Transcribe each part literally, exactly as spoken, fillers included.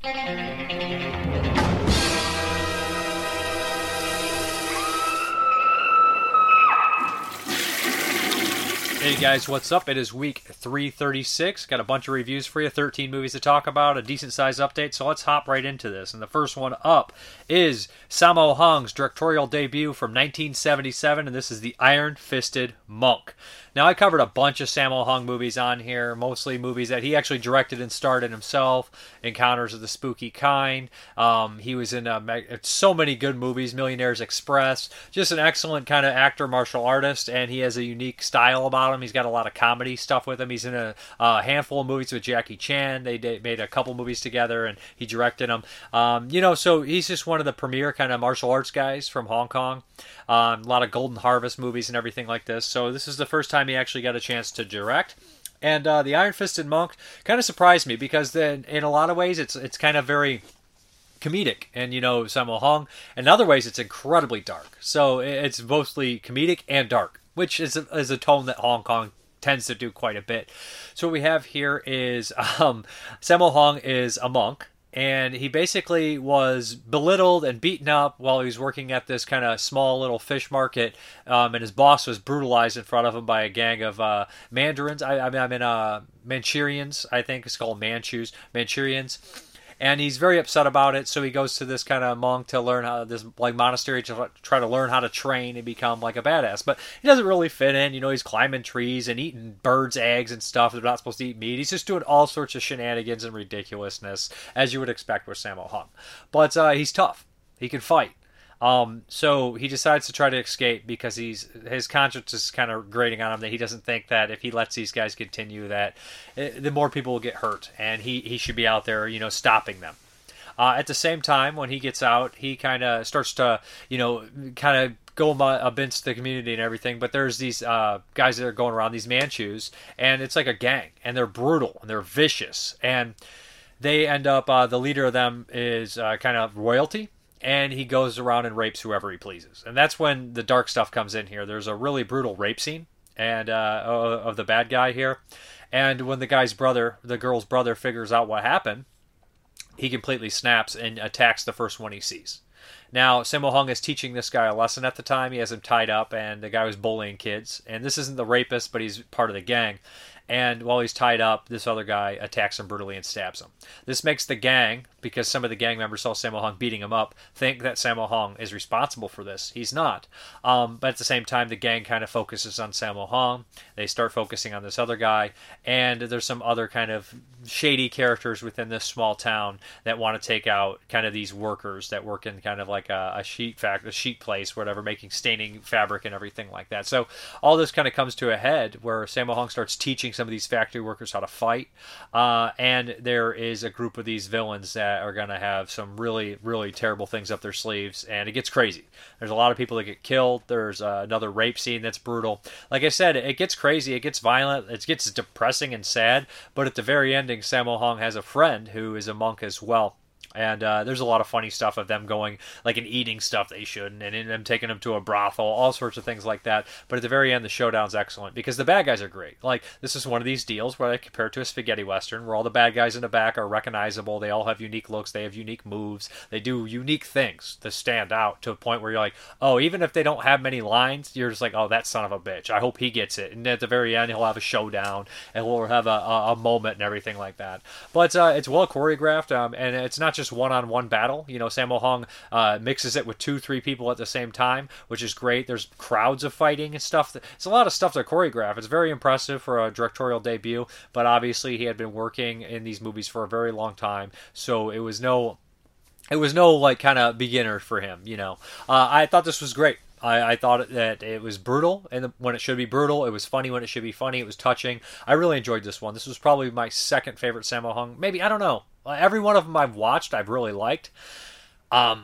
Hey guys, what's up? It is week three thirty-six. Got a bunch of reviews for you, thirteen movies to talk about, a decent size update, so let's hop right into this. And the first one up is Sammo Hung's directorial debut from nineteen seventy-seven, and this is The Iron-Fisted Monk. Now, I covered a bunch of Sammo Hung movies on here, mostly movies that he actually directed and starred in himself. Encounters of the Spooky Kind. Um, he was in uh, so many good movies. Millionaire's Express. Just an excellent kind of actor, martial artist, and he has a unique style about him. He's got a lot of comedy stuff with him. He's in a, a handful of movies with Jackie Chan. They did, made a couple movies together, and he directed them. Um, you know, so he's just one of the premier kind of martial arts guys from Hong Kong. Um, a lot of Golden Harvest movies and everything like this. So this is the first time he actually got a chance to direct. And uh, The Iron-Fisted Monk kind of surprised me because then in a lot of ways it's it's kind of very comedic. And, you know, Sammo Hung, in other ways it's incredibly dark. So it's mostly comedic and dark, which is a, is a tone that Hong Kong tends to do quite a bit. So what we have here is um, Sammo Hung is a monk. And he basically was belittled and beaten up while he was working at this kind of small little fish market. Um, and his boss was brutalized in front of him by a gang of uh, Mandarins. I, I mean, I mean uh, Manchurians, I think it's called Manchus, Manchurians. And he's very upset about it, so he goes to this kind of monk to learn how, this like monastery to try to learn how to train and become like a badass. But he doesn't really fit in, you know, he's climbing trees and eating birds' eggs and stuff. They're not supposed to eat meat. He's just doing all sorts of shenanigans and ridiculousness, as you would expect with Sammo Hung. But uh, he's tough. He can fight. Um, so he decides to try to escape because he's his conscience is kind of grating on him that he doesn't think that if he lets these guys continue that it, the more people will get hurt and he, he should be out there, you know, stopping them. Uh, at the same time, when he gets out, he kind of starts to, you know, kind of go against the community and everything. But there's these uh, guys that are going around, these Manchus, and it's like a gang, and they're brutal and they're vicious, and they end up uh, the leader of them is uh, kind of royalty. And he goes around and rapes whoever he pleases. And that's when the dark stuff comes in here. There's a really brutal rape scene and uh, of the bad guy here. And when the guy's brother, the girl's brother, figures out what happened, he completely snaps and attacks the first one he sees. Now, Sammo Hung is teaching this guy a lesson at the time. He has him tied up, and the guy was bullying kids. And this isn't the rapist, but he's part of the gang. And while he's tied up, this other guy attacks him brutally and stabs him. This makes the gang, because some of the gang members saw Sammo Hung beating him up, think that Sammo Hung is responsible for this. He's not. Um, but at the same time, the gang kind of focuses on Sammo Hung. They start focusing on this other guy. And there's some other kind of shady characters within this small town that want to take out kind of these workers that work in kind of like a, a sheet factory, a sheet place, whatever, making staining fabric and everything like that. So all this kind of comes to a head where Sammo Hung starts teaching some of these factory workers how to fight. Uh, and there is a group of these villains that are going to have some really, really terrible things up their sleeves. And it gets crazy. There's a lot of people that get killed. There's uh, another rape scene that's brutal. Like I said, it gets crazy. It gets violent. It gets depressing and sad. But at the very ending, Sammo Hung has a friend who is a monk as well. And uh, there's a lot of funny stuff of them going, like, and eating stuff they shouldn't, and in them taking them to a brothel, all sorts of things like that. But at the very end, the showdown's excellent, because the bad guys are great. Like, this is one of these deals where I compare it to a spaghetti western, where all the bad guys in the back are recognizable, they all have unique looks, they have unique moves, they do unique things that stand out to a point where you're like, oh, even if they don't have many lines, you're just like, oh, that son of a bitch, I hope he gets it. And at the very end, he'll have a showdown, and we'll have a, a, a moment and everything like that. But uh, it's well choreographed, um, and it's not just one-on-one battle. You know, Sammo Hung uh, mixes it with two, three people at the same time, which is great. There's crowds of fighting and stuff. It's a lot of stuff to choreograph. It's very impressive for a directorial debut, but obviously he had been working in these movies for a very long time, so it was no, it was no like kind of beginner for him. You know, uh, I thought this was great. I, I thought that it was brutal and when it should be brutal. It was funny when it should be funny. It was touching. I really enjoyed this one. This was probably my second favorite Sammo Hung. Maybe, I don't know. Every one of them I've watched, I've really liked. Um,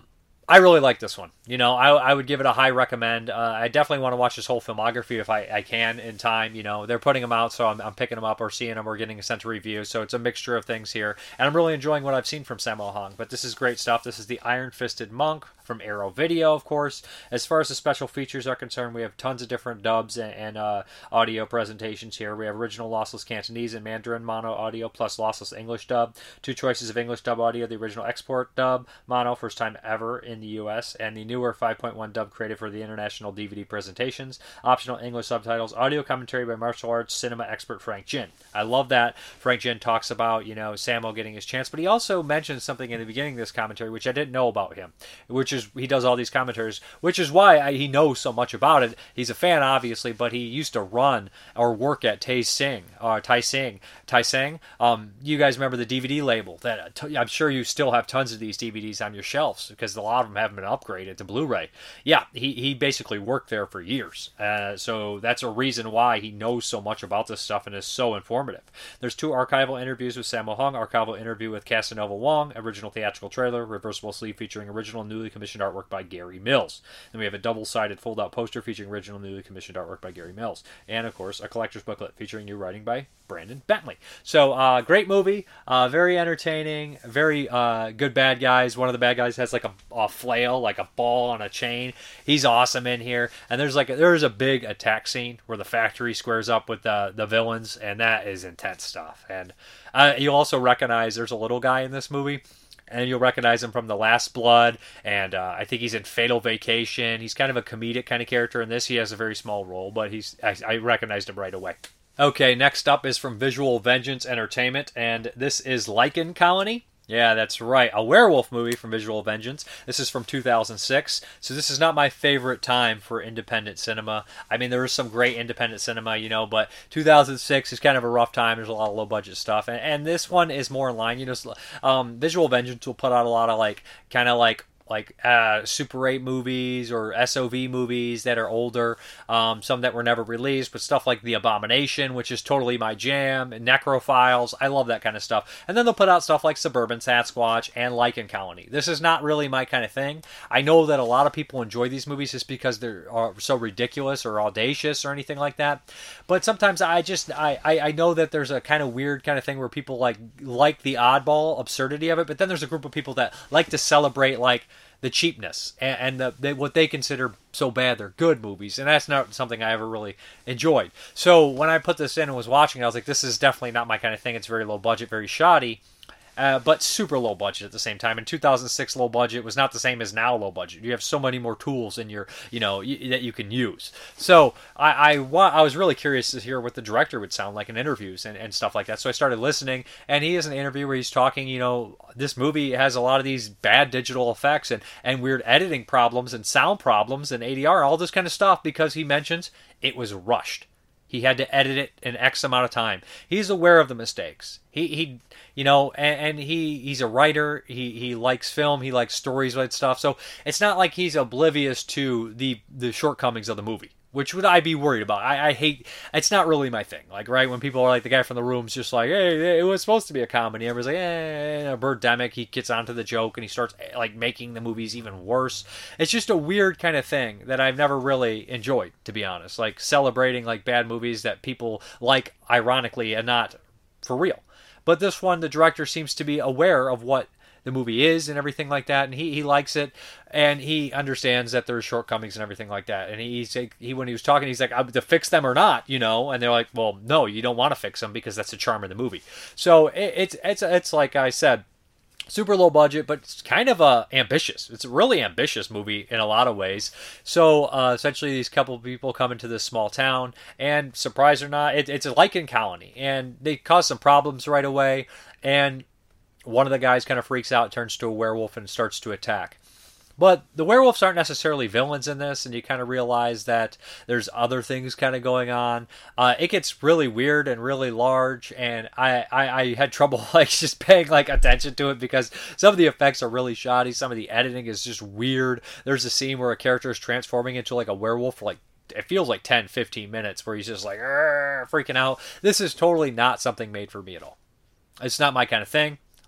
I really like this one. You know, I, I would give it a high recommend. Uh, I definitely want to watch this whole filmography if I, I can in time. You know, they're putting them out, so I'm, I'm picking them up or seeing them or getting a sent to review. So it's a mixture of things here. And I'm really enjoying what I've seen from Sammo Hung. But this is great stuff. This is the Iron Fisted Monk from Arrow Video, of course. As far as the special features are concerned, we have tons of different dubs and, and uh, audio presentations here. We have original lossless Cantonese and Mandarin mono audio plus lossless English dub. Two choices of English dub audio, the original export dub mono, first time ever in the U S, and the newer five point one dub created for the international D V D presentations. Optional English subtitles, audio commentary by martial arts cinema expert Frank Jin. I love that Frank Jin talks about, you know, Sammo getting his chance, but he also mentions something in the beginning of this commentary which I didn't know about him, which is he does all these commentaries, which is why I, he knows so much about it. He's a fan, obviously, but he used to run or work at Tai Sing, or Tai Sing, Tai Sing. Um, you guys remember the D V D label? That I'm sure you still have tons of these D V Ds on your shelves because a lot of them haven't been upgraded to Blu-ray. Yeah, he, he basically worked there for years. Uh, so that's a reason why he knows so much about this stuff and is so informative. There's two archival interviews with Sammo Hung, archival interview with Casanova Wong, original theatrical trailer, reversible sleeve featuring original newly commissioned artwork by Gary Mills. Then we have a double-sided fold-out poster featuring original newly commissioned artwork by Gary Mills. And, of course, a collector's booklet featuring new writing by Brandon Bentley. So, uh, great movie, uh, very entertaining, very uh, good bad guys. One of the bad guys has like a, a flail, like a ball on a chain. He's awesome in here. And there's like a, there's a big attack scene where the factory squares up with the the villains, and that is intense stuff. And uh, you also recognize there's a little guy in this movie. And you'll recognize him from The Last Blood, and uh, I think he's in Fatal Vacation. He's kind of a comedic kind of character in this. He has a very small role, but he's I, I recognized him right away. Okay, next up is from Visual Vengeance Entertainment, and this is Lichen Colony. Yeah, that's right. A werewolf movie from Visual Vengeance. This is from two thousand six. So this is not my favorite time for independent cinema. I mean, there is some great independent cinema, you know, but two thousand six is kind of a rough time. There's a lot of low-budget stuff. And, and this one is more in line. You know, um, Visual Vengeance will put out a lot of, like, kind of like, like uh, Super eight movies or S O V movies that are older, um, some that were never released, but stuff like The Abomination, which is totally my jam, and Necrophiles. I love that kind of stuff. And then they'll put out stuff like Suburban Sasquatch and Lichen Colony. This is not really my kind of thing. I know that a lot of people enjoy these movies just because they're uh, so ridiculous or audacious or anything like that. But sometimes I just, I, I, I know that there's a kind of weird kind of thing where people like like the oddball absurdity of it, but then there's a group of people that like to celebrate like the cheapness and, and the, they, what they consider so bad they're good movies, and that's not something I ever really enjoyed. So when I put this in and was watching, I was like, this is definitely not my kind of thing. It's very low budget, very shoddy, uh, but super low budget at the same time. In two thousand six, low budget was not the same as now low budget. You have so many more tools in your, you know, y- that you can use. So I, I, wa- I was really curious to hear what the director would sound like in interviews and, and stuff like that. So I started listening, and he has an interview where he's talking, you know, this movie has a lot of these bad digital effects and, and weird editing problems and sound problems and A D R, all this kind of stuff, because he mentions it was rushed. He had to edit it in X amount of time. He's aware of the mistakes. He, he you know, and, and he, he's a writer. He, he likes film. He likes stories with stuff. So it's not like he's oblivious to the, the shortcomings of the movie, which would I be worried about. I, I hate, it's not really my thing. Like, right, when people are like, the guy from The Room's just like, hey, it was supposed to be a comedy. Everybody's like, eh, Birdemic, he gets onto the joke and he starts, like, making the movies even worse. It's just a weird kind of thing that I've never really enjoyed, to be honest. Like, celebrating, like, bad movies that people like, ironically, and not for real. But this one, the director seems to be aware of what the movie is and everything like that, and he, he likes it, and he understands that there's shortcomings and everything like that. And he, he when he was talking, he's like, "I'm to fix them or not," you know. And they're like, "Well, no, you don't want to fix them because that's the charm of the movie." So it, it's it's it's like I said, super low budget, but it's kind of uh, ambitious. It's a really ambitious movie in a lot of ways. So uh, essentially, these couple of people come into this small town, and surprise or not, it, it's a Lichen Colony, and they cause some problems right away. And one of the guys kind of freaks out, turns to a werewolf, and starts to attack. But the werewolves aren't necessarily villains in this, and you kind of realize that there's other things kind of going on. Uh, it gets really weird and really large, and I, I, I had trouble like just paying like attention to it because some of the effects are really shoddy. Some of the editing is just weird. There's a scene where a character is transforming into like a werewolf for like, it feels like ten, fifteen minutes, where he's just like freaking out. This is totally not something made for me at all. It's not my kind of thing.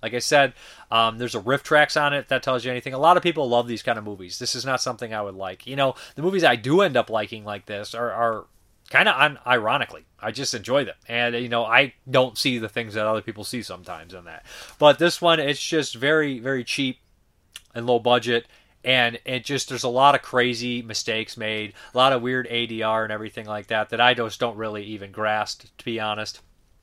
Like I said, um, there's a riff tracks on it. If that tells you anything. A lot of people love these kind of movies. This is not something I would like. You know, the movies I do end up liking like this are, are kind of un- ironically. I just enjoy them. And, you know, I don't see the things that other people see sometimes in that. But this one, it's just very, very cheap and low budget. And it just, there's a lot of crazy mistakes made, a lot of weird A D R and everything like that that I just don't really even grasp, to be honest.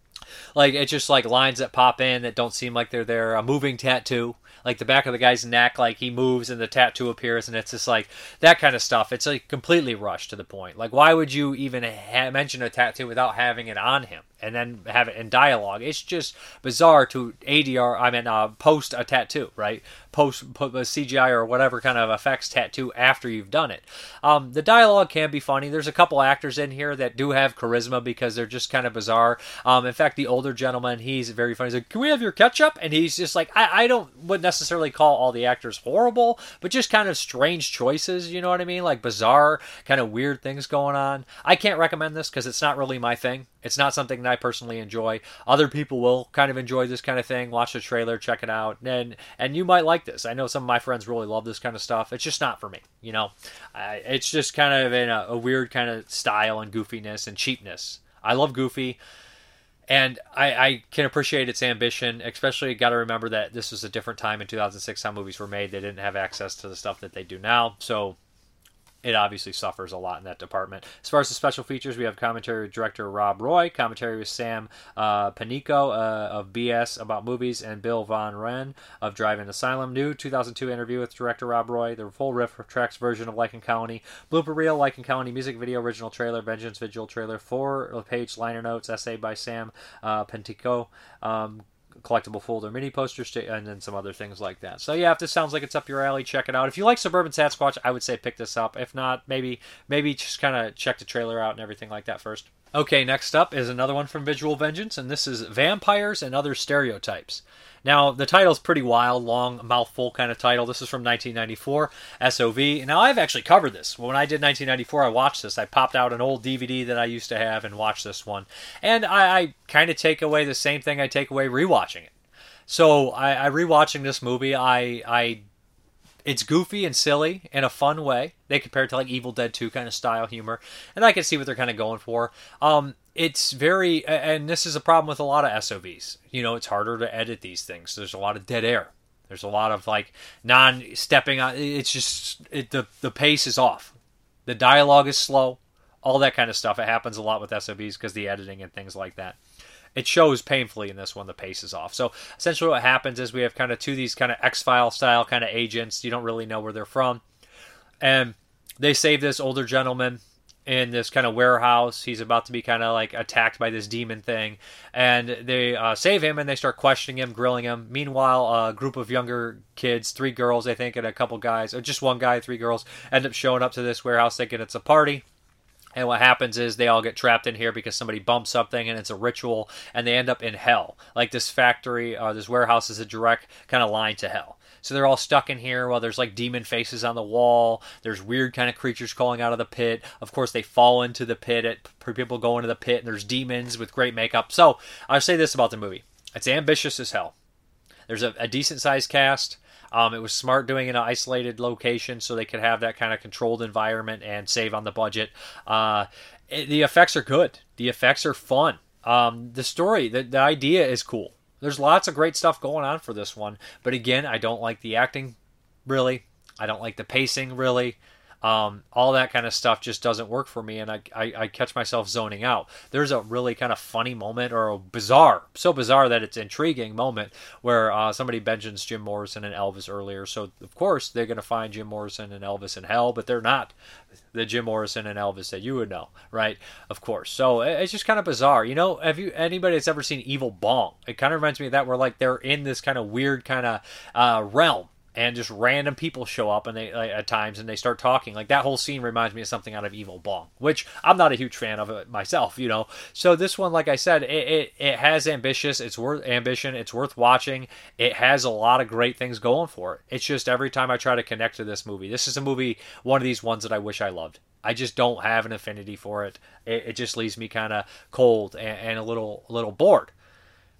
Like, it's just like lines that pop in that don't seem like they're there. A moving tattoo, like the back of the guy's neck, like he moves and the tattoo appears, and it's just like that kind of stuff. It's like completely rushed to the point. Like, why would you even ha- mention a tattoo without having it on him and then have it in dialogue? It's just bizarre to A D R, I mean, uh, post a tattoo, right? Post put a C G I or whatever kind of effects tattoo after you've done it. Um, the dialogue can be funny. There's a couple actors in here that do have charisma because they're just kind of bizarre. Um, in fact, the older gentleman, he's very funny. He's like, "Can we have your ketchup?" And he's just like, I, I don't would necessarily call all the actors horrible, but just kind of strange choices. You know what I mean? Like bizarre, kind of weird things going on. I can't recommend this because it's not really my thing. It's not something that I personally enjoy. Other people will kind of enjoy this kind of thing. Watch the trailer, check it out, and and you might like this. I know some of my friends really love this kind of stuff. It's just not for me, you know. Uh, it's just kind of in a, a weird kind of style and goofiness and cheapness. I love Goofy, and I, I can appreciate its ambition. Especially, got to remember that this was a different time in two thousand six how movies were made. They didn't have access to the stuff that they do now, so it obviously suffers a lot in that department. As far as the special features, we have commentary with director Rob Roy, commentary with Sam uh, Panico uh, of B S About Movies, and Bill Von Ren of Drive-In Asylum. New two thousand two interview with director Rob Roy, the full riff tracks version of Lycan Colony, blooper reel, Lycan Colony music video, original trailer, Vengeance Vigil trailer, four-page liner notes, essay by Sam uh, Panico, um, collectible folder mini posters, and then some other things like that. So yeah, if this sounds like it's up your alley, check it out. If you like Suburban Sasquatch, I would say pick this up. If not, maybe maybe just kind of check the trailer out and everything like that first. Okay, next up is another one from Visual Vengeance, and this is Vampires and Other Stereotypes. Now, the title's pretty wild, long, mouthful kind of title. This is from nineteen ninety-four, S O V. Now, I've actually covered this. When I did nineteen ninety-four, I watched this. I popped out an old D V D that I used to have and watched this one. And I, I kind of take away the same thing I take away rewatching it. So, I, I rewatching this movie, I... I It's goofy and silly in a fun way. They compare it to like Evil Dead two kind of style humor. And I can see what they're kind of going for. Um, it's very, and this is a problem with a lot of S O Vs. You know, it's harder to edit these things. There's a lot of dead air. There's a lot of like non-stepping on. It's just, it, the, the pace is off. The dialogue is slow. All that kind of stuff. It happens a lot with S O Vs because the editing and things like that. It shows painfully in this one, the pace is off. So essentially what happens is we have kind of two of these kind of X-File style kind of agents. You don't really know where they're from. And they save this older gentleman in this kind of warehouse. He's about to be kind of like attacked by this demon thing. And they uh, save him and they start questioning him, grilling him. Meanwhile, a group of younger kids, three girls, I think, and a couple guys, or just one guy, three girls, end up showing up to this warehouse thinking it's a party. And what happens is they all get trapped in here because somebody bumps something and it's a ritual, and they end up in hell. Like this factory, or this warehouse is a direct kind of line to hell. So they're all stuck in here while there's like demon faces on the wall. There's weird kind of creatures crawling out of the pit. Of course, they fall into the pit. It, people go into the pit, and there's demons with great makeup. So I'll say this about the movie. It's ambitious as hell. There's a, a decent-sized cast. Um, it was smart doing it in an isolated location so they could have that kind of controlled environment and save on the budget. Uh, it, the effects are good. The effects are fun. Um, the story, the, the idea is cool. There's lots of great stuff going on for this one. But again, I don't like the acting, really. I don't like the pacing, really. Um, all that kind of stuff just doesn't work for me, and I, I, I catch myself zoning out. There's a really kind of funny moment, or a bizarre, so bizarre that it's intriguing moment, where uh, somebody mentions Jim Morrison and Elvis earlier. So, of course, they're going to find Jim Morrison and Elvis in hell, but they're not the Jim Morrison and Elvis that you would know, right? Of course. So, it's just kind of bizarre. You know, have you anybody that's ever seen Evil Bong? It kind of reminds me of that, where like they're in this kind of weird kind of uh, realm. And just random people show up and they like, at times and they start talking. Like that whole scene reminds me of something out of Evil Bong, which I'm not a huge fan of it myself, you know. So this one, like I said, it it, it has ambitious. It's worth ambition. It's worth watching. It has a lot of great things going for it. It's just every time I try to connect to this movie, this is a movie, one of these ones that I wish I loved. I just don't have an affinity for it. It, it just leaves me kind of cold and, and a little a little bored.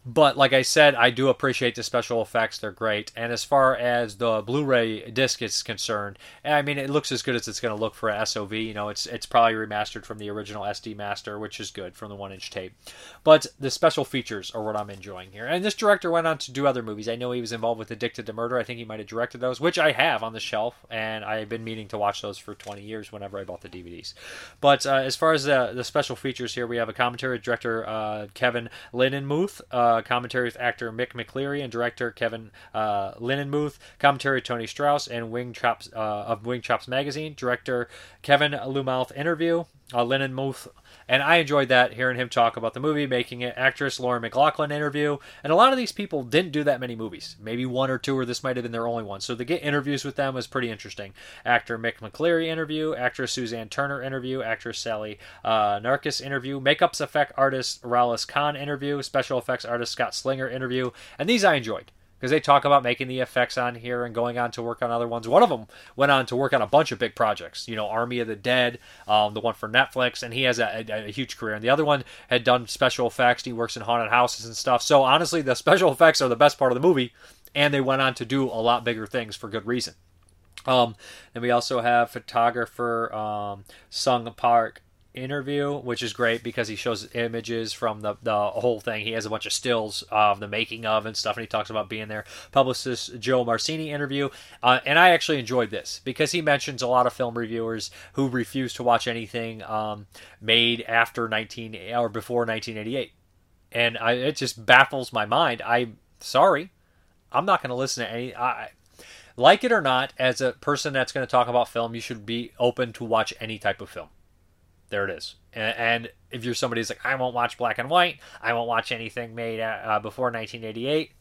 But like I said, I do appreciate the special effects. They're great. And as far as the Blu-ray disc is concerned, I mean, it looks as good as it's going to look for a S O V. You know, it's it's probably remastered from the original S D master, which is good from the one-inch tape. But the special features are what I'm enjoying here. And this director went on to do other movies. I know he was involved with Addicted to Murder. I think he might have directed those, which I have on the shelf, and I've been meaning to watch those for twenty years whenever I bought the D V Ds. But uh, as far as the, the special features here, we have a commentary with director uh, Kevin Lindenmuth, uh, commentary with actor Mick McCleary and director Kevin uh, Lindenmuth, commentary with Tony Strauss and Wing Chops uh, of Wing Chops magazine, director Kevin Lumouth interview, uh, Lindenmuth. And I enjoyed that, hearing him talk about the movie, making it. Actress Lauren McLaughlin interview. And a lot of these people didn't do that many movies. Maybe one or two, or this might have been their only one. So to get interviews with them was pretty interesting. Actor Mick McCleary interview. Actress Suzanne Turner interview. Actress Sally uh, Narkis interview. Makeups effect artist Ralis Khan interview. Special effects artist Scott Slinger interview. And these I enjoyed, because they talk about making the effects on here and going on to work on other ones. One of them went on to work on a bunch of big projects, you know, Army of the Dead, um, the one for Netflix, and he has a, a, a huge career. And the other one had done special effects. He works in haunted houses and stuff. So honestly, the special effects are the best part of the movie, and they went on to do a lot bigger things for good reason. Um, then we also have photographer um, Sung Park interview, which is great because he shows images from the, the whole thing. He has a bunch of stills of the making of and stuff, and he talks about being there. Publicist Joe Marcini interview, uh, and I actually enjoyed this because he mentions a lot of film reviewers who refuse to watch anything um, made after nineteen or before nineteen eighty-eight, and I, it just baffles my mind. I'm sorry, I'm not going to listen to any. I, like it or not, as a person that's going to talk about film, you should be open to watch any type of film. There it is. And, and if you're somebody who's like, I won't watch black and white, I won't watch anything made uh, before nineteen eighty-eight,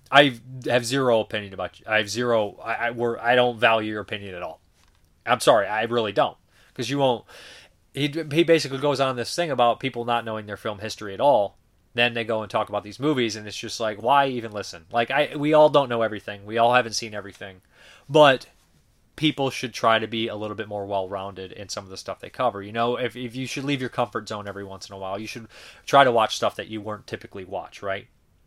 I have zero opinion about you. I have zero, I, I, we're, I don't value your opinion at all. I'm sorry, I really don't. Because you won't, he, he basically goes on this thing about people not knowing their film history at all. Then they go and talk about these movies, and it's just like, why even listen? Like, I we all don't know everything. We all haven't seen everything. But people should try to be a little bit more well-rounded in some of the stuff they cover. You know, if, if you should leave your comfort zone every once in a while, you should try to watch stuff that you weren't typically watch, right?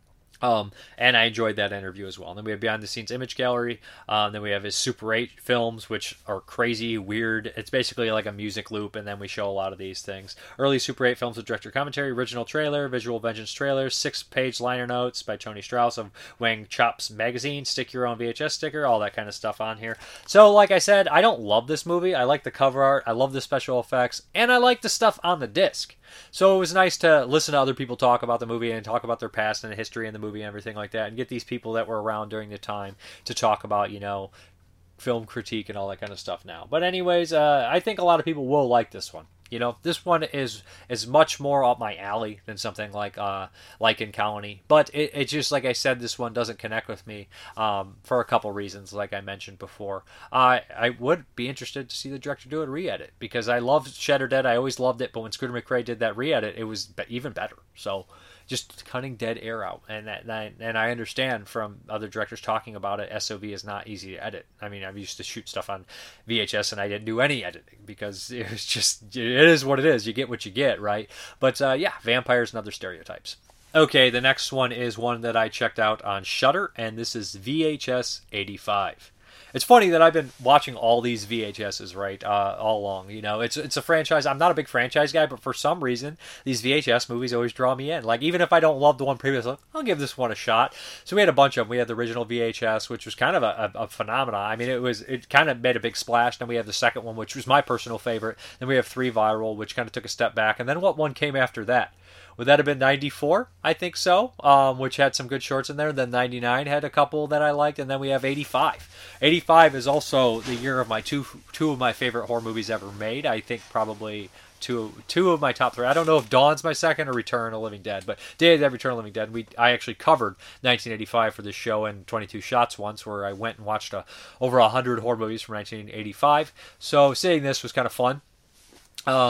Um, and I enjoyed that interview as well. And then we have Behind the Scenes Image Gallery. Um, then we have his Super eight films, which are crazy, weird. It's basically like a music loop, and then we show a lot of these things. Early Super eight films with director commentary, original trailer, Visual Vengeance trailer, six-page liner notes by Tony Strauss of Wang Chops magazine, stick your own V H S sticker, all that kind of stuff on here. So, like I said, I don't love this movie. I like the cover art, I love the special effects, and I like the stuff on the disc. So it was nice to listen to other people talk about the movie and talk about their past and the history in the movie and everything like that, and get these people that were around during the time to talk about, you know, film critique and all that kind of stuff now. But anyways, uh, I think a lot of people will like this one. You know, this one is is much more up my alley than something like uh, Lycan Colony. But it, it just, like I said, this one doesn't connect with me um, for a couple reasons, like I mentioned before. Uh, I would be interested to see the director do a re-edit, because I loved Shutter Dead. I always loved it, but when Scooter McRae did that re-edit, it was even better. So just cutting dead air out, and that, that and I understand from other directors talking about it, S O V is not easy to edit. I mean, I used to shoot stuff on V H S and I didn't do any editing because it was just, it is what it is. You get what you get, right? But uh, yeah, vampires and other stereotypes. Okay, the next one is one that I checked out on Shudder, and this is V H S eighty-five. It's funny that I've been watching all these V H Ss, right, uh, all along. You know, it's it's a franchise. I'm not a big franchise guy, but for some reason, these V H S movies always draw me in. Like, even if I don't love the one previous, I'll give this one a shot. So we had a bunch of them. We had the original V H S, which was kind of a, a, a phenomenon. I mean, it was it kind of made a big splash. Then we have the second one, which was my personal favorite. Then we have Three Viral, which kind of took a step back. And then what one came after that? Would that have been ninety-four? I think so, um, which had some good shorts in there. Then ninety-nine had a couple that I liked, and then we have eighty-five. eighty-five is also the year of my two two of my favorite horror movies ever made. I think probably two two of my top three. I don't know if Dawn's my second or Return of the Living Dead, but Day of the Dead, Return of the Living Dead. We I actually covered nineteen eighty-five for this show in twenty-two Shots once, where I went and watched a, over one hundred horror movies from nineteen eighty-five. So seeing this was kind of fun. Um...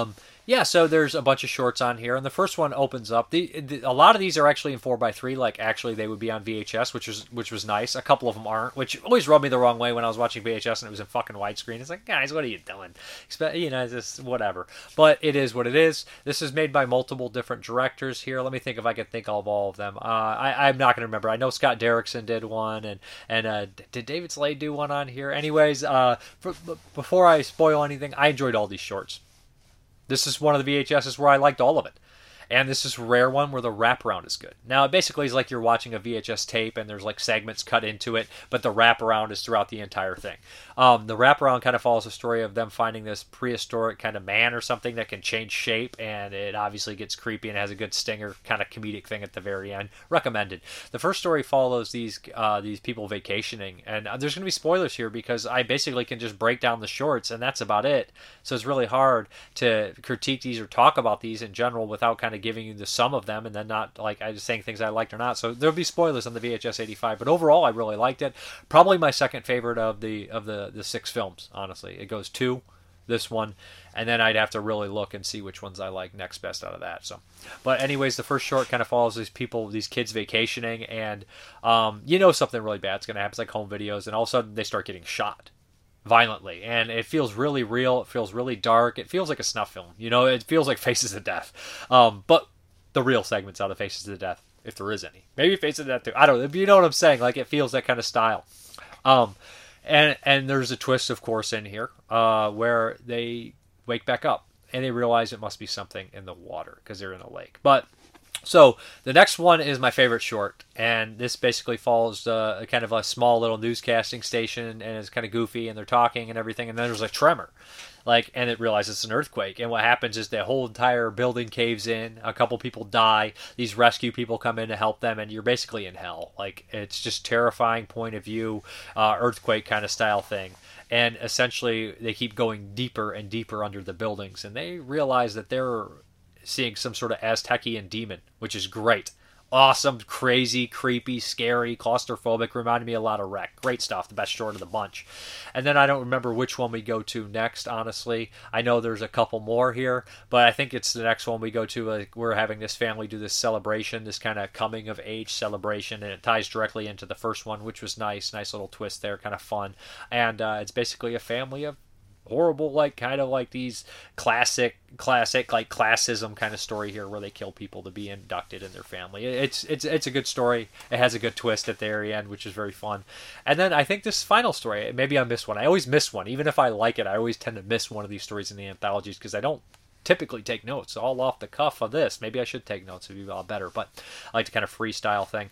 Yeah, so there's a bunch of shorts on here, and the first one opens up. The, the a lot of these are actually in four by three, like actually they would be on V H S, which was which was nice. A couple of them aren't, which always rubbed me the wrong way when I was watching V H S and it was in fucking widescreen. It's like, guys, what are you doing? Expect, you know, just whatever. But it is what it is. This is made by multiple different directors here. Let me think if I can think of all of them. Uh, I, I'm not going to remember. I know Scott Derrickson did one, and and uh, did David Slade do one on here? Anyways, uh, for, before I spoil anything, I enjoyed all these shorts. This is one of the V H S's where I liked all of it. And this is a rare one where the wraparound is good. Now, it basically is like you're watching a V H S tape and there's like segments cut into it, but the wraparound is throughout the entire thing. Um, the wraparound kind of follows the story of them finding this prehistoric kind of man or something that can change shape, and it obviously gets creepy and has a good stinger kind of comedic thing at the very end. Recommended. The first story follows these uh, these people vacationing, and there's going to be spoilers here because I basically can just break down the shorts and that's about it. So it's really hard to critique these or talk about these in general without kind of giving you the sum of them and then not like I just saying things I liked or not. So there'll be spoilers on the V H S eighty-five, but overall I really liked it. Probably my second favorite of the of the the six films, honestly. It goes two, this one, and then I'd have to really look and see which ones I like next best out of that. So, but anyways, the first short kind of follows these people, these kids vacationing, and um, you know something really bad's going to happen. It's like home videos, and all of a sudden they start getting shot violently, and it feels really real. It feels really dark. It feels like a snuff film. You know, it feels like Faces of Death, um, but the real segments out of Faces of Death, if there is any. Maybe Faces of Death too. I don't know. You know what I'm saying? Like it feels that kind of style. Um, and and there's a twist, of course, in here uh, where they wake back up and they realize it must be something in the water because they're in a lake. But so the next one is my favorite short, and this basically follows uh, a kind of a small little newscasting station, and it's kind of goofy, and they're talking and everything, and then there's a tremor, like, and it realizes it's an earthquake, and what happens is the whole entire building caves in, a couple people die, these rescue people come in to help them, and you're basically in hell. Like, it's just terrifying point of view, uh, earthquake kind of style thing. And essentially, they keep going deeper and deeper under the buildings, and they realize that they're seeing some sort of Aztecian demon, which is great. Awesome, crazy, creepy, scary, claustrophobic. Reminded me a lot of Wreck. Great stuff. The best short of the bunch. And then I don't remember which one we go to next, honestly. I know there's a couple more here, but I think it's the next one we go to. Like, we're having this family do this celebration, this kind of coming of age celebration, and it ties directly into the first one, which was nice. Nice little twist there, kind of fun. And uh, it's basically a family of horrible, like kind of like these classic classic like classism kind of story here where they kill people to be inducted in their family. It's it's it's a good story. It has a good twist at the very end, which is very fun. And then I think this final story, maybe I missed one. I always miss one. Even if I like it, I always tend to miss one of these stories in the anthologies because I don't typically take notes all off the cuff of this. Maybe I should take notes, it'd be a lot better, but I like to kind of freestyle thing.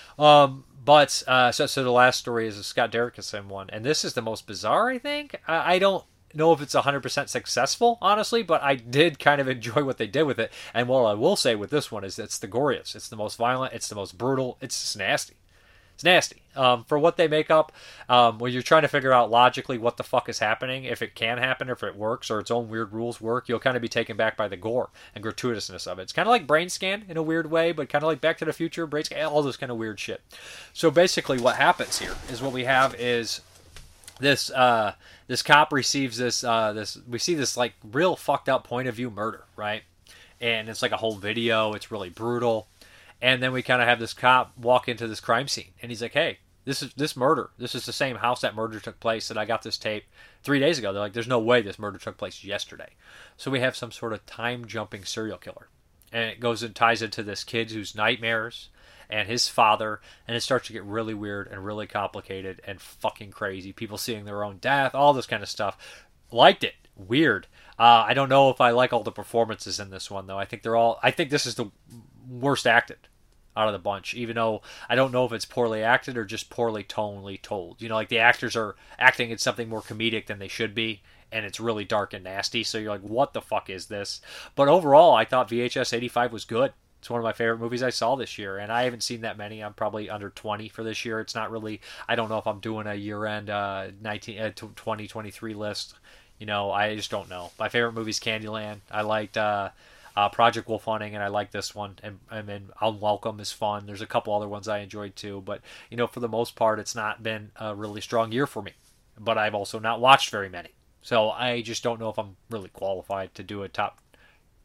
Um, but uh, so so the last story is a Scott Derrickson one, and this is the most bizarre, I think. I, I don't know if it's one hundred percent successful, honestly, but I did kind of enjoy what they did with it. And what I will say with this one is it's the goriest. It's the most violent. It's the most brutal. It's just nasty. It's nasty. Um, for what they make up, um, when you're trying to figure out logically what the fuck is happening, if it can happen, if it works, or its own weird rules work, you'll kind of be taken back by the gore and gratuitousness of it. It's kind of like Brain Scan in a weird way, but kind of like Back to the Future, Brain Scan, all this kind of weird shit. So basically what happens here is what we have is this... Uh, This cop receives this, uh, this, we see this, like, real fucked up point of view murder, right? And it's like a whole video. It's really brutal. And then we kind of have this cop walk into this crime scene. And he's like, hey, this is this murder. This is the same house that murder took place. And I got this tape three days ago. They're like, there's no way this murder took place yesterday. So we have some sort of time-jumping serial killer. And it goes and ties into this kid whose nightmares and his father, and it starts to get really weird and really complicated and fucking crazy. People seeing their own death, all this kind of stuff. Liked it. Weird. Uh, I don't know if I like all the performances in this one, though. I think they're all... I think this is the worst acted out of the bunch, even though I don't know if it's poorly acted or just poorly tonally told. You know, like the actors are acting in something more comedic than they should be, and it's really dark and nasty, so you're like, what the fuck is this? But overall, I thought V H S eighty-five was good. It's one of my favorite movies I saw this year, and I haven't seen that many. I'm probably under twenty for this year. It's not really... I don't know if I'm doing a year-end uh, nineteen, uh, twenty twenty-three list. You know, I just don't know. My favorite movie is Candyland. I liked uh, uh, Project Wolf Hunting, and I like this one. And, and then Unwelcome is fun. There's a couple other ones I enjoyed too. But, you know, for the most part, it's not been a really strong year for me. But I've also not watched very many. So I just don't know if I'm really qualified to do a top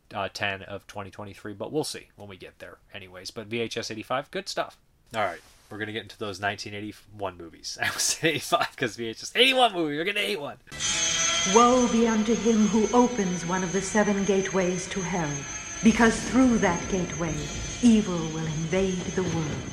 uh, ten of twenty twenty-three, but we'll see when we get there anyways. But V H S eighty-five, good stuff. All right, we're going to get into those nineteen eighty-one movies. I was eighty-five because V H S eighty-one movie, we're going to eight one. Woe be unto him who opens one of the seven gateways to hell, because through that gateway, evil will invade the world.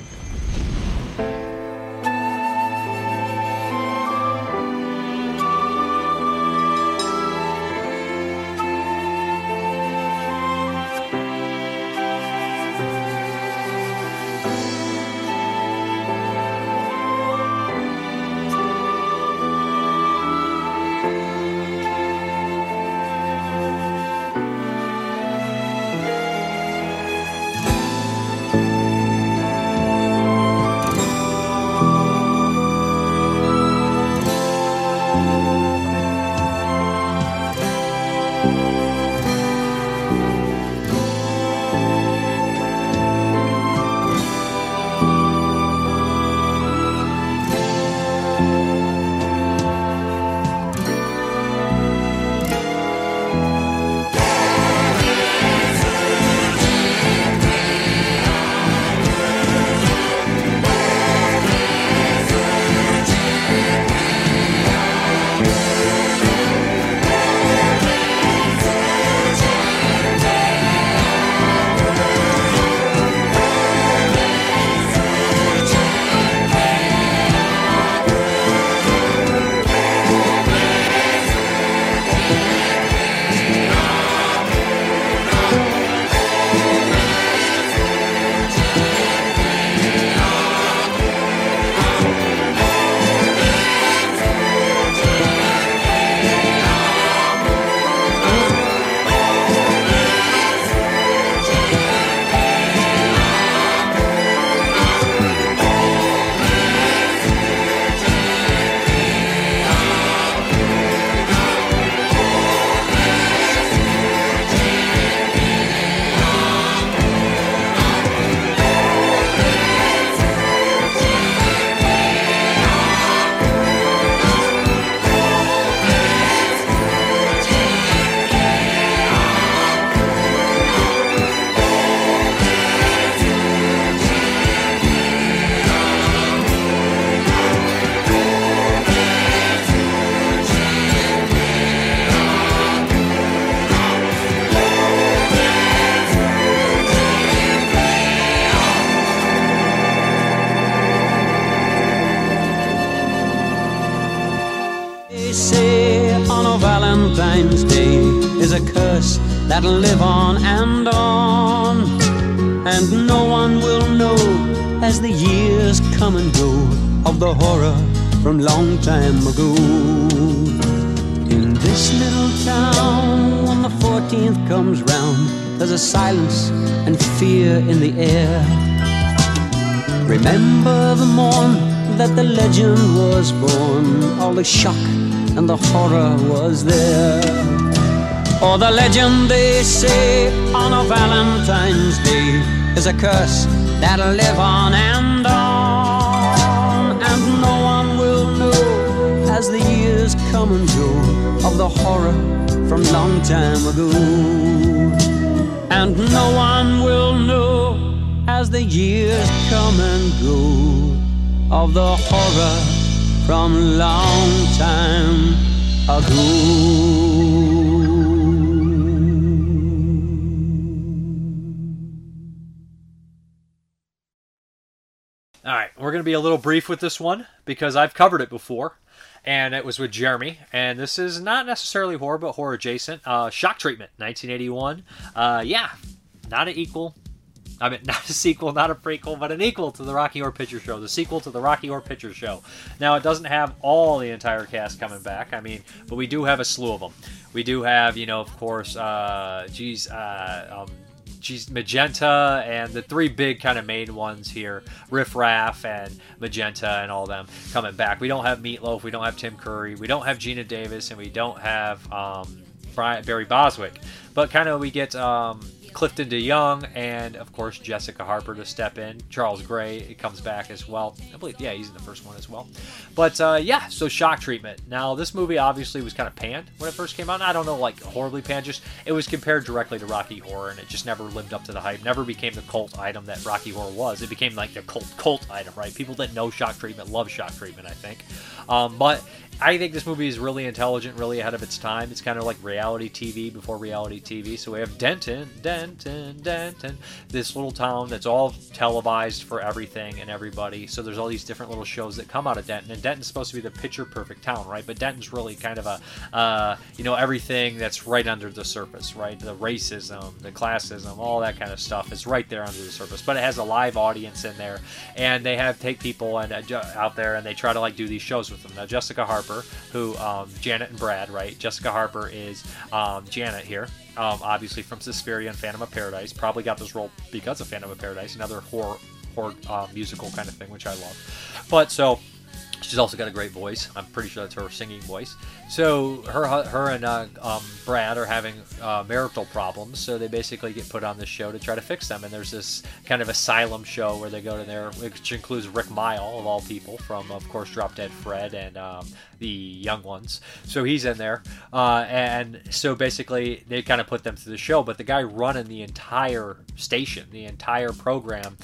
Valentine's Day is a curse that'll live on and on, and no one will know as the years come and go of the horror from long time ago. In this little town, when the fourteenth comes round, there's a silence and fear in the air. Remember the morn that the legend was born, all the shock and the horror was there. Oh, the legend, they say, on a Valentine's Day is a curse that'll live on and on, and no one will know as the years come and go of the horror from long time ago. And no one will know as the years come and go of the horror from long time ago. All right, we're going to be a little brief with this one because I've covered it before, and it was with Jeremy, and this is not necessarily horror, but horror adjacent. Uh, Shock Treatment, nineteen eighty-one. Uh, yeah, not an equal. I mean, not a sequel, not a prequel, but an equal to the Rocky Horror Picture Show. The sequel to the Rocky Horror Picture Show. Now, it doesn't have all the entire cast coming back. I mean, but we do have a slew of them. We do have, you know, of course, uh, geez, uh, um, geez, Magenta and the three big kind of main ones here, Riff Raff and Magenta and all them coming back. We don't have Meatloaf. We don't have Tim Curry. We don't have Gina Davis, and we don't have. Um, Barry Bostwick. But kind of we get um, Clifton DeYoung and, of course, Jessica Harper to step in. Charles Gray comes back as well. I believe, yeah, he's in the first one as well. But, uh, yeah, so Shock Treatment. Now, this movie obviously was kind of panned when it first came out. And I don't know, like, horribly panned. Just, it was compared directly to Rocky Horror, and it just never lived up to the hype. Never became the cult item that Rocky Horror was. It became, like, the cult cult item, right? People that know Shock Treatment love Shock Treatment, I think. Um, but I think this movie is really intelligent, really ahead of its time. It's kind of like reality T V before reality T V. So we have Denton, Denton, Denton, this little town that's all televised for everything and everybody. So there's all these different little shows that come out of Denton. And Denton's supposed to be the picture perfect town, right? But Denton's really kind of a, uh, you know, everything that's right under the surface, right? The racism, the classism, all that kind of stuff is right there under the surface. But it has a live audience in there. And they have take people and uh, out there and they try to like do these shows with them. Now, Jessica Harper, who um, Janet and Brad, right? Jessica Harper is um, Janet here, um, obviously from Suspiria and Phantom of Paradise. Probably got this role because of Phantom of Paradise, another horror, horror uh, musical kind of thing, which I love. But so she's also got a great voice. I'm pretty sure that's her singing voice. So her, her and uh, um, Brad are having uh, marital problems. So they basically get put on this show to try to fix them. And there's this kind of asylum show where they go to there, which includes Rick Mile of all people from, of course, Drop Dead Fred and um, the Young Ones. So he's in there, uh, and so basically they kind of put them through the show. But the guy running the entire station, the entire program,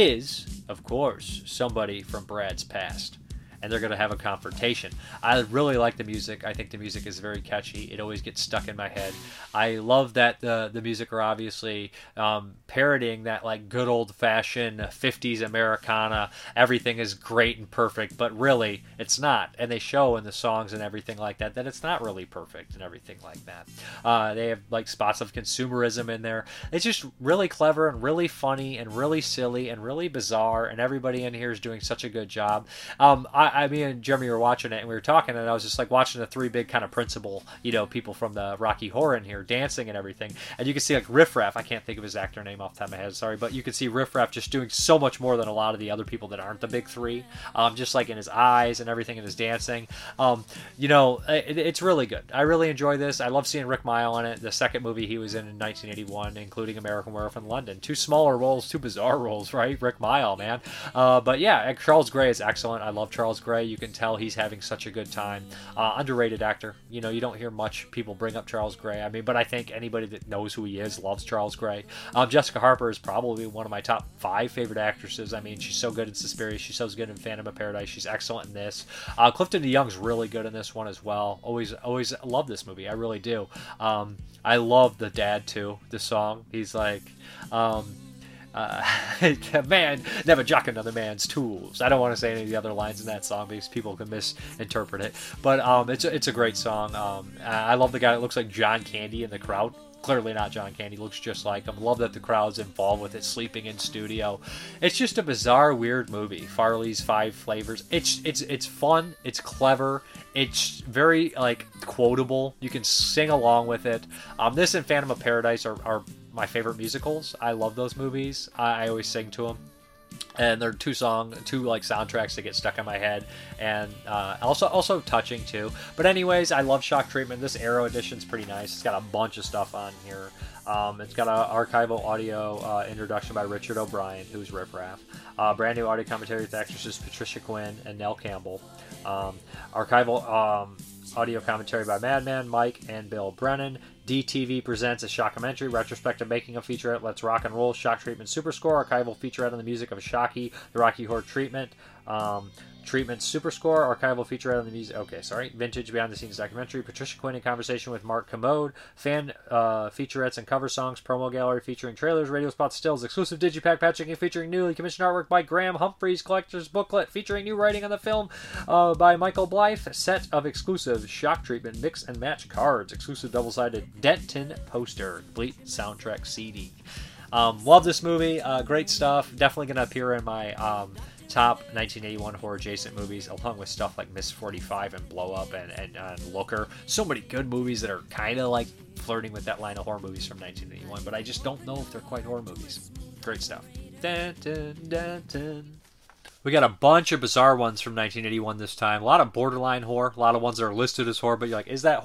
is, of course, somebody from Brad's past. And they're going to have a confrontation. I really like the music. I think the music is very catchy. It always gets stuck in my head. I love that the the music are obviously um, parodying that like good old-fashioned fifties Americana. Everything is great and perfect, but really it's not. And they show in the songs and everything like that that it's not really perfect and everything like that. Uh, they have like spots of consumerism in there. It's just really clever and really funny and really silly and really bizarre. And everybody in here is doing such a good job. Um, I I, me and Jeremy were watching it and we were talking and I was just like watching the three big kind of principal, you know, people from the Rocky Horror in here dancing and everything. And you can see like Riff Raff, I can't think of his actor name off the top of my head, sorry, but you can see Riff Raff just doing so much more than a lot of the other people that aren't the big three. Um, just like in his eyes and everything in his dancing. Um, you know, it, it's really good. I really enjoy this. I love seeing Rick Mile in it. The second movie he was in in nineteen eighty-one, including American Werewolf in London. Two smaller roles, two bizarre roles, right? Rick Mile, man. Uh, but yeah, Charles Gray is excellent. I love Charles Gray. You can tell he's having such a good time. Uh, underrated actor. You know, you don't hear much people bring up Charles Gray. I mean, but I think anybody that knows who he is loves Charles Gray. Um, Jessica Harper is probably one of my top five favorite actresses. I mean, she's so good in Suspiria. She's so good in Phantom of Paradise. She's excellent in this. Uh, Clifton DeYoung's really good in this one as well. Always, always love this movie. I really do. Um, I love the dad too. The song. He's like, um, Uh, a man never jock another man's tools. I don't want to say any of the other lines in that song because people can misinterpret it. But um, it's a, it's a great song. Um, I love the guy that looks like John Candy in the crowd. Clearly not John Candy, looks just like him. Love that the crowd's involved with it, sleeping in studio. It's just a bizarre, weird movie. Farley's Five Flavors. It's it's it's fun. It's clever. It's very like quotable. You can sing along with it. Um, this and Phantom of Paradise are, are my favorite musicals. I love those movies. I, I always sing to them. And they're two song, two like soundtracks that get stuck in my head, and uh, also also touching too. But anyways, I love Shock Treatment. This Arrow edition's pretty nice. It's got a bunch of stuff on here. Um, it's got an archival audio uh, introduction by Richard O'Brien, who's Riff Raff. Uh, brand new audio commentary with actresses Patricia Quinn and Nell Campbell. Um, archival um, audio commentary by Madman, Mike, and Bill Brennan. D T V presents a Shockumentary, retrospective making of featurette Let's Rock and Roll, Shock Treatment Super Score, archival featurette on the music of Shocky, the Rocky Horror Treatment, um, Treatment Super Score, archival featurette on the music, okay, sorry, vintage behind the scenes documentary, Patricia Quinn in conversation with Mark Commode, fan uh, featurettes and cover songs, promo gallery featuring trailers, radio spots, stills, exclusive digipack patching featuring newly commissioned artwork by Graham Humphreys, collector's booklet featuring new writing on the film uh, by Michael Blythe, set of exclusive Shock Treatment mix and match cards, exclusive double-sided Denton poster, complete soundtrack C D. Um, love this movie, uh, great stuff, definitely going to appear in my um, top nineteen eighty-one horror adjacent movies, along with stuff like Miss forty-five and Blow Up and, and, and Looker. So many good movies that are kind of like flirting with that line of horror movies from nineteen eighty-one, but I just don't know if they're quite horror movies. Great stuff. Dun, dun, dun, dun. We got a bunch of bizarre ones from nineteen eighty-one this time. A lot of borderline horror. A lot of ones that are listed as horror, but you're like, is that horror?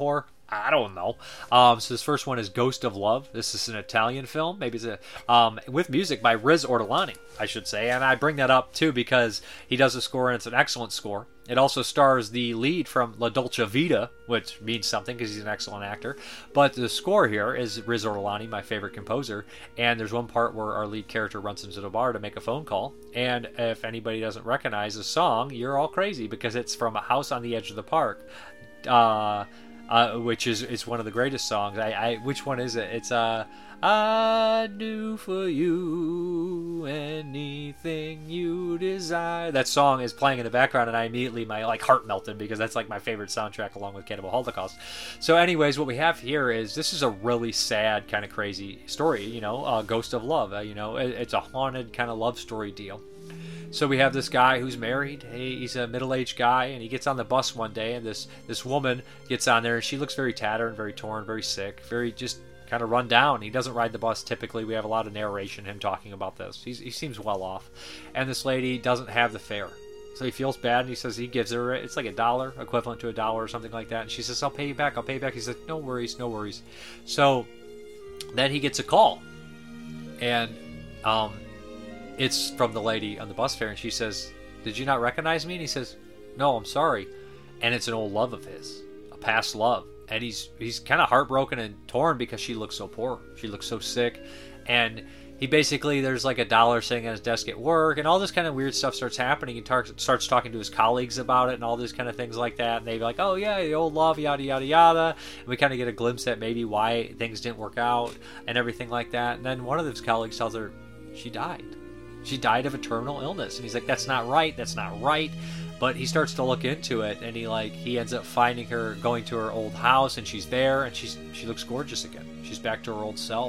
I don't know. Um, so this first one is Ghost of Love. This is an Italian film. Maybe it's a um, with music by Riz Ortolani, I should say. And I bring that up too because he does a score and it's an excellent score. It also stars the lead from La Dolce Vita, which means something because he's an excellent actor. But the score here is Riz Ortolani, my favorite composer. And there's one part where our lead character runs into the bar to make a phone call. And if anybody doesn't recognize the song, you're all crazy because it's from A House on the Edge of the Park. Uh... Uh, which is is one of the greatest songs. I, I which one is it? It's uh I do for you anything you desire. That song is playing in the background, and I immediately my like heart melted because that's like my favorite soundtrack along with Cannibal Holocaust. So, anyways, what we have here is this is a really sad kind of crazy story. You know, uh, Ghost of Love. Uh, you know, it, it's a haunted kind of love story deal. So we have this guy who's married. He's a middle-aged guy, and he gets on the bus one day, and this this woman gets on there, and she looks very tattered, very torn, very sick, very just kind of run down. He doesn't ride the bus typically. We have a lot of narration, him talking about this. He's, he seems well off. And this lady doesn't have the fare. So he feels bad, and he says he gives her, it's like a dollar, equivalent to a dollar or something like that. And she says, I'll pay you back, I'll pay you back. He says, no worries, no worries. So then he gets a call. And um, it's from the lady on the bus fare, and she says, did you not recognize me? And he says, no, I'm sorry. And it's an old love of his, a past love. And he's he's kind of heartbroken and torn because she looks so poor. She looks so sick. And he basically, there's like a dollar sitting on his desk at work, and all this kind of weird stuff starts happening. He tar- starts talking to his colleagues about it and all these kind of things like that. And they're like, oh yeah, the old love, yada, yada, yada. And we kind of get a glimpse at maybe why things didn't work out and everything like that. And then one of his colleagues tells her she died. She died of a terminal illness. And he's like, that's not right. That's not right. But he starts to look into it, and he like he ends up finding her, going to her old house, and she's there, and she's she looks gorgeous again. She's back to her old self.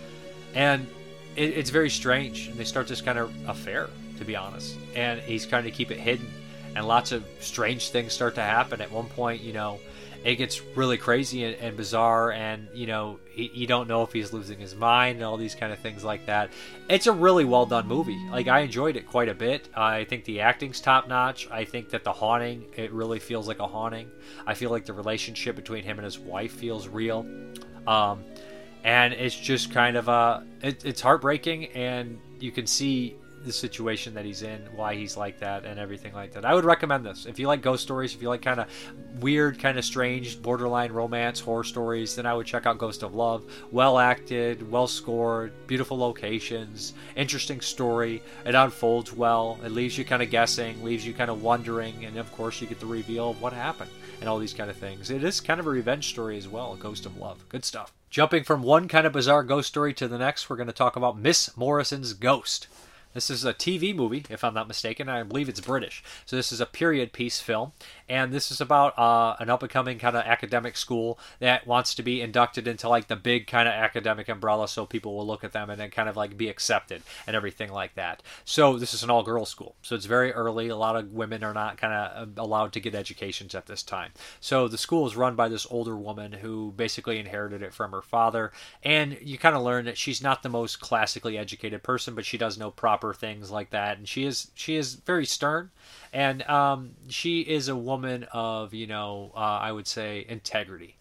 And it, it's very strange. And they start this kind of affair, to be honest. And he's trying to keep it hidden. And lots of strange things start to happen. At one point, you know, it gets really crazy and, and bizarre, and you know, he, you don't know if he's losing his mind and all these kind of things like that. It's a really well done movie. Like, I enjoyed it quite a bit. I think the acting's top notch. I think that the haunting, it really feels like a haunting. I feel like the relationship between him and his wife feels real. Um, and it's just kind of a, it, it's heartbreaking, and you can see the situation that he's in, why he's like that, and everything like that. I would recommend this. If you like ghost stories, if you like kind of weird, kind of strange, borderline romance, horror stories, then I would check out Ghost of Love. Well acted, well scored, beautiful locations, interesting story. It unfolds well. It leaves you kind of guessing, leaves you kind of wondering, and of course you get the reveal of what happened and all these kind of things. It is kind of a revenge story as well, Ghost of Love. Good stuff. Jumping from one kind of bizarre ghost story to the next, we're going to talk about Miss Morrison's Ghost. This is a T V movie, if I'm not mistaken, and I believe it's British. So this is a period piece film, and this is about uh, an up-and-coming kind of academic school that wants to be inducted into like the big kind of academic umbrella, so people will look at them and then kind of like be accepted and everything like that. So this is an all-girls school, so it's very early. A lot of women are not kind of allowed to get educations at this time. So the school is run by this older woman who basically inherited it from her father, and you kind of learn that she's not the most classically educated person, but she does know proper things like that, and she is she is very stern, and um, she is a woman of, you know, uh, I would say integrity.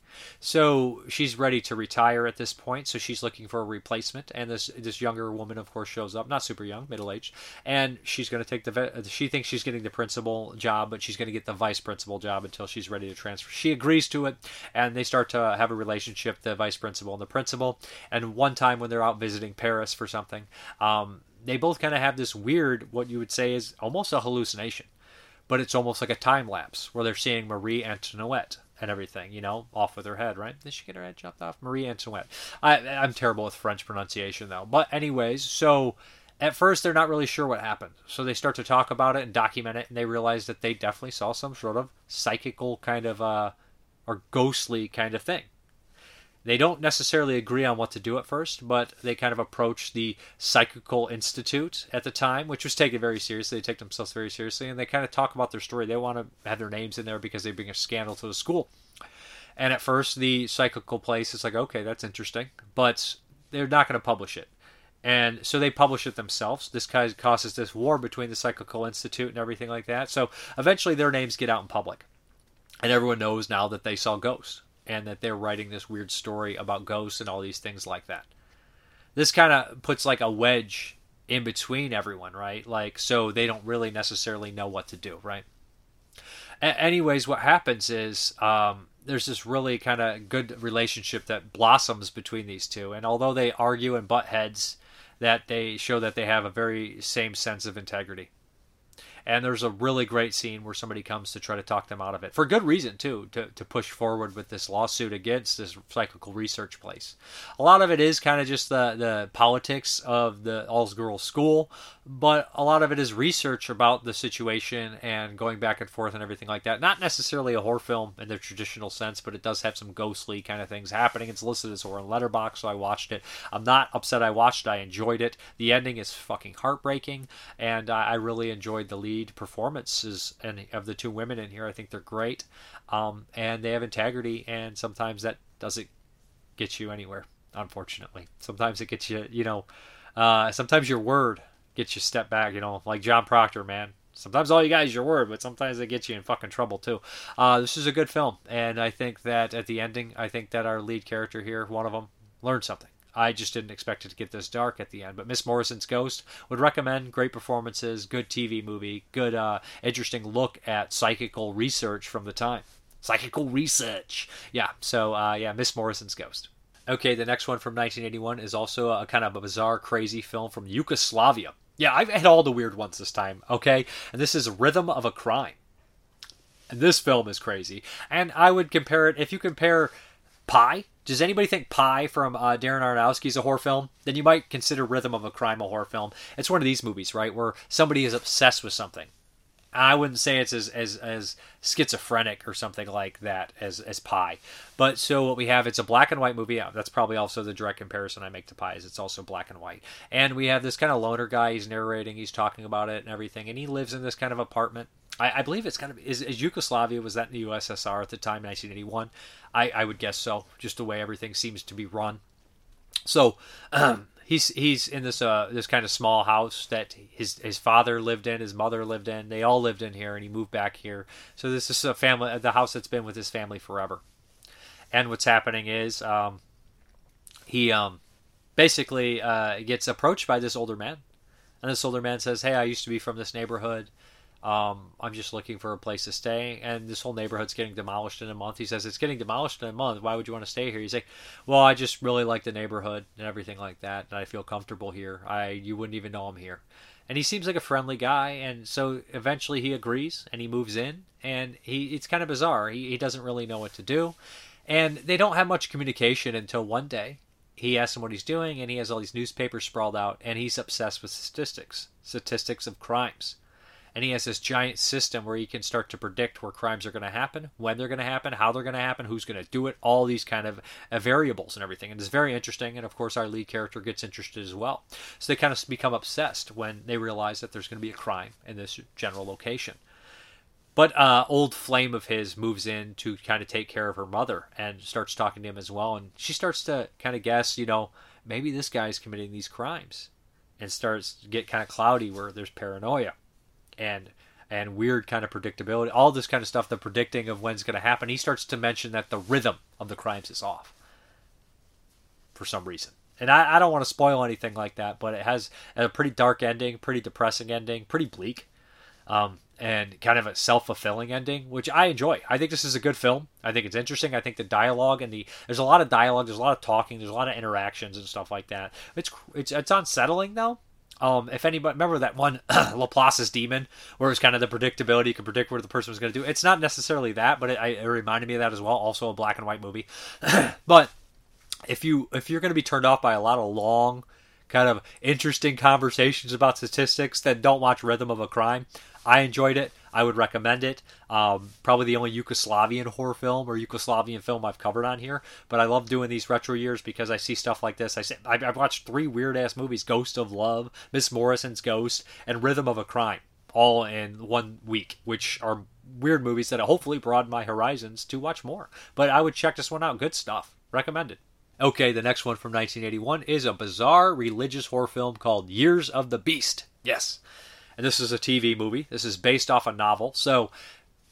So she's ready to retire at this point, so she's looking for a replacement, and this this younger woman, of course, shows up, not super young, middle-aged, and she's going to take the, she thinks she's getting the principal job, but she's going to get the vice principal job until she's ready to transfer. She agrees to it, and they start to have a relationship, the vice principal and the principal, and one time when they're out visiting Paris for something, um, they both kind of have this weird, what you would say is almost a hallucination, but it's almost like a time lapse where they're seeing Marie Antoinette and everything, you know, off with her head, right? Did she get her head chopped off? Marie Antoinette. I, I'm terrible with French pronunciation, though. But anyways, so at first they're not really sure what happened. So they start to talk about it and document it, and they realize that they definitely saw some sort of psychical kind of, uh, or ghostly kind of thing. They don't necessarily agree on what to do at first, but they kind of approach the Psychical Institute at the time, which was taken very seriously. They take themselves very seriously, and they kind of talk about their story. They want to have their names in there because they bring a scandal to the school. And at first, the psychical place is like, okay, that's interesting, but they're not going to publish it. And so they publish it themselves. This kind of causes this war between the Psychical Institute and everything like that. So eventually their names get out in public. And everyone knows now that they saw ghosts. and that they're writing this weird story about ghosts and all these things like that. This kind of puts like a wedge in between everyone, right? Like, so they don't really necessarily know what to do, right? A- anyways, what happens is um, there's this really kind of good relationship that blossoms between these two. And although they argue and butt heads, that they show that they have a very same sense of integrity. And there's a really great scene where somebody comes to try to talk them out of it. For good reason, too, to, to push forward with this lawsuit against this psychical research place. A lot of it is kind of just the, the politics of the all-girls school, but a lot of it is research about the situation and going back and forth and everything like that. Not necessarily a horror film in the traditional sense, but it does have some ghostly kind of things happening. It's listed as horror in Letterboxd, so I watched it. I'm not upset I watched it. I enjoyed it. The ending is fucking heartbreaking, and I, I really enjoyed the lead performances and of the two women in here. I think they're great, um, and they have integrity, and sometimes that doesn't get you anywhere, unfortunately. Sometimes it gets you, you know, uh, sometimes your word gets you step back, you know, like John Proctor, man. Sometimes all you got is your word, but sometimes it gets you in fucking trouble too. Uh, this is a good film, and I think that at the ending, I think that our lead character here, one of them, learned something. I just didn't expect it to get this dark at the end. But Miss Morrison's Ghost would recommend. Great performances, good T V movie, good, uh, interesting look at psychical research from the time. Psychical research. Yeah, so, uh, yeah, Miss Morrison's Ghost. Okay, the next one from nineteen eighty-one is also a kind of a bizarre, crazy film from Yugoslavia. Yeah, I've had all the weird ones this time, okay? And this is Rhythm of a Crime. And this film is crazy. And I would compare it, if you compare Pi, does anybody think Pi from uh, Darren Aronofsky is a horror film? Then you might consider Rhythm of a Crime a horror film. It's one of these movies, right, where somebody is obsessed with something. I wouldn't say it's as as, as schizophrenic or something like that as, as Pi. But so what we have, it's a black and white movie. Yeah, that's probably also the direct comparison I make to Pi, is it's also black and white. And we have this kind of loner guy. He's narrating, he's talking about it and everything. And he lives in this kind of apartment. I, I believe it's kind of, is, is Yugoslavia, was that in the U S S R at the time, nineteen eighty-one? I, I would guess so, just the way everything seems to be run. So, um, he's he's in this uh this kind of small house that his his father lived in, his mother lived in. They all lived in here, and he moved back here. So this is a family, the house that's been with his family forever. And what's happening is, um, he um basically uh gets approached by this older man, and this older man says, "Hey, I used to be from this neighborhood. Um, I'm just looking for a place to stay, and this whole neighborhood's getting demolished in a month." He says, "It's getting demolished in a month. Why would you want to stay here?" He's like, "Well, I just really like the neighborhood and everything like that, and I feel comfortable here. I you wouldn't even know I'm here." And he seems like a friendly guy, and so eventually he agrees, and he moves in, and he it's kind of bizarre. He, he doesn't really know what to do, and they don't have much communication until one day. He asks him what he's doing, and he has all these newspapers sprawled out, and he's obsessed with statistics, statistics of crimes. And he has this giant system where he can start to predict where crimes are going to happen, when they're going to happen, how they're going to happen, who's going to do it, all these kind of uh, variables and everything. And it's very interesting, and of course our lead character gets interested as well. So they kind of become obsessed when they realize that there's going to be a crime in this general location. But uh, old flame of his moves in to kind of take care of her mother and starts talking to him as well. And she starts to kind of guess, you know, maybe this guy's committing these crimes. And starts to get kind of cloudy where there's paranoia. And and weird kind of predictability, all this kind of stuff, the predicting of when's going to happen. He starts to mention that the rhythm of the crimes is off for some reason. And I, I don't want to spoil anything like that, but it has a pretty dark ending, pretty depressing ending, pretty bleak, um, and kind of a self-fulfilling ending, which I enjoy. I think this is a good film. I think it's interesting. I think the dialogue and the there's a lot of dialogue, there's a lot of talking, there's a lot of interactions and stuff like that. It's it's it's unsettling though. Um, if anybody remember that one Laplace's Demon, where it was kind of the predictability, you could predict what the person was going to do. It's not necessarily that, but it, it reminded me of that as well. Also a black and white movie. But if you if you're going to be turned off by a lot of long, kind of interesting conversations about statistics, then don't watch Rhythm of a Crime. I enjoyed it. I would recommend it. Um, probably the only Yugoslavian horror film or Yugoslavian film I've covered on here. But I love doing these retro years because I see stuff like this. I say, I've watched three weird-ass movies, Ghost of Love, Miss Morrison's Ghost, and Rhythm of a Crime, all in one week, which are weird movies that hopefully broaden my horizons to watch more. But I would check this one out. Good stuff. Recommended. Okay, the next one from nineteen eighty-one is a bizarre religious horror film called Years of the Beast. Yes. And this is a T V movie. This is based off a novel. So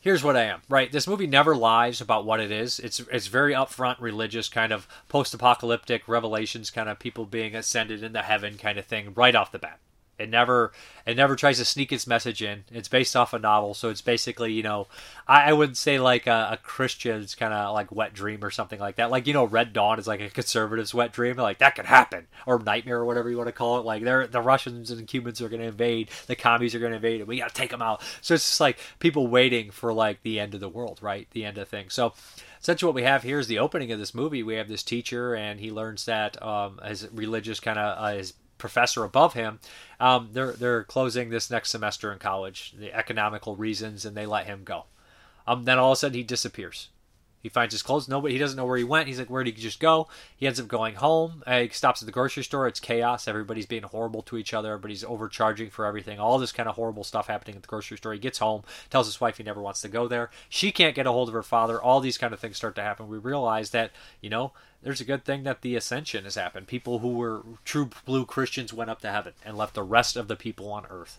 here's what I am, right? This movie never lies about what it is. It's it's very upfront, religious, kind of post-apocalyptic revelations, kind of people being ascended into heaven kind of thing right off the bat. It never it never tries to sneak its message in. It's based off a novel, so it's basically, you know, I, I wouldn't say like a, a Christian's kind of like wet dream or something like that. Like, you know, Red Dawn is like a conservative's wet dream. Like, that could happen. Or Nightmare or whatever you want to call it. Like, they're, the Russians and Cubans are going to invade. The commies are going to invade, and we got to take them out. So it's just like people waiting for like the end of the world, right? The end of things. So essentially what we have here is the opening of this movie. We have this teacher, and he learns that um, his religious kind of uh, his professor above him, um, they're they're closing this next semester in college, the economical reasons, and they let him go. Um, then all of a sudden he disappears. He finds his clothes. Nobody. He doesn't know where he went. He's like, where did he just go? He ends up going home. Uh, he stops at the grocery store. It's chaos. Everybody's being horrible to each other. Everybody's overcharging for everything. All this kind of horrible stuff happening at the grocery store. He gets home, tells his wife he never wants to go there. She can't get a hold of her father. All these kind of things start to happen. We realize that, you know, there's a good thing that the ascension has happened. People who were true blue Christians went up to heaven and left the rest of the people on earth.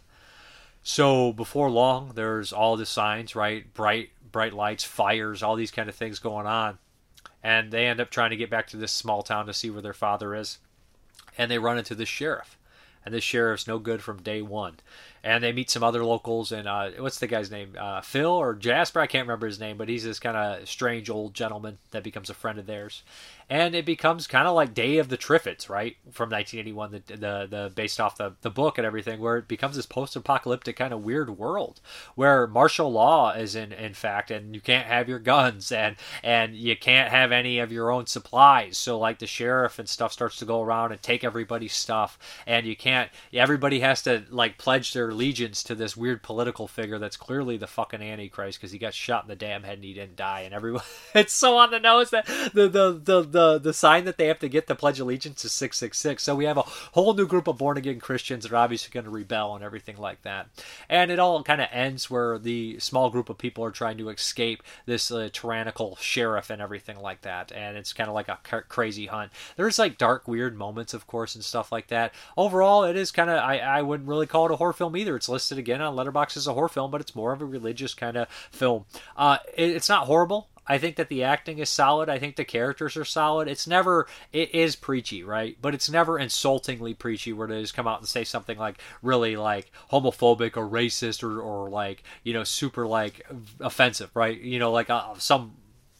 So before long, there's all the signs, right? Bright, bright lights, fires, all these kind of things going on. And they end up trying to get back to this small town to see where their father is. And they run into the sheriff. And the sheriff's no good from day one. And they meet some other locals, and uh, what's the guy's name? Uh, Phil or Jasper? I can't remember his name, but he's this kind of strange old gentleman that becomes a friend of theirs. And it becomes kind of like Day of the Triffids, right? From nineteen eighty-one, the the, the based off the, the book and everything, where it becomes this post-apocalyptic kind of weird world where martial law is in, in fact, and you can't have your guns, and, and you can't have any of your own supplies. So like the sheriff and stuff starts to go around and take everybody's stuff, and you can't, everybody has to like pledge their allegiance to this weird political figure that's clearly the fucking Antichrist because he got shot in the damn head and he didn't die, and everyone, it's so on the nose that the, the, the, the The, the sign that they have to get to pledge allegiance is six six six. So we have a whole new group of born-again Christians that are obviously going to rebel and everything like that. And it all kind of ends where the small group of people are trying to escape this uh, tyrannical sheriff and everything like that. And it's kind of like a c- crazy hunt. There's like dark, weird moments, of course, and stuff like that. Overall, it is kind of, I, I wouldn't really call it a horror film either. It's listed again on Letterboxd as a horror film, but it's more of a religious kind of film. Uh, it, it's not horrible. I think that the acting is solid. I think the characters are solid. It's never, it is preachy, right? But it's never insultingly preachy where they just come out and say something like really like homophobic or racist or, or like, you know, super like offensive, right? You know, like uh, some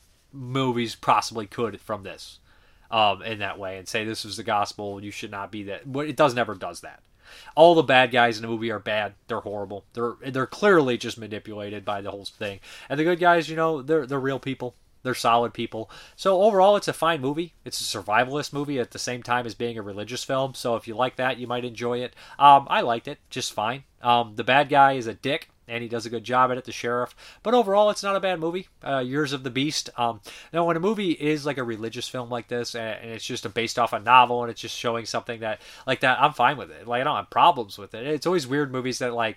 movies possibly could from this um, in that way and say this is the gospel. You should not be that. But it does never does that. All the bad guys in the movie are bad. They're horrible. They're they're clearly just manipulated by the whole thing. And the good guys, you know, they're they're real people. They're solid people. So overall, it's a fine movie. It's a survivalist movie at the same time as being a religious film. So if you like that, you might enjoy it. Um, I liked it just fine. Um, the bad guy is a dick, and he does a good job at it, the sheriff. But overall, it's not a bad movie. Uh, Years of the Beast. Um, now, when a movie is like a religious film like this, and, and it's just a, based off a novel, and it's just showing something that like that, I'm fine with it. Like, I don't have problems with it. It's always weird movies that like,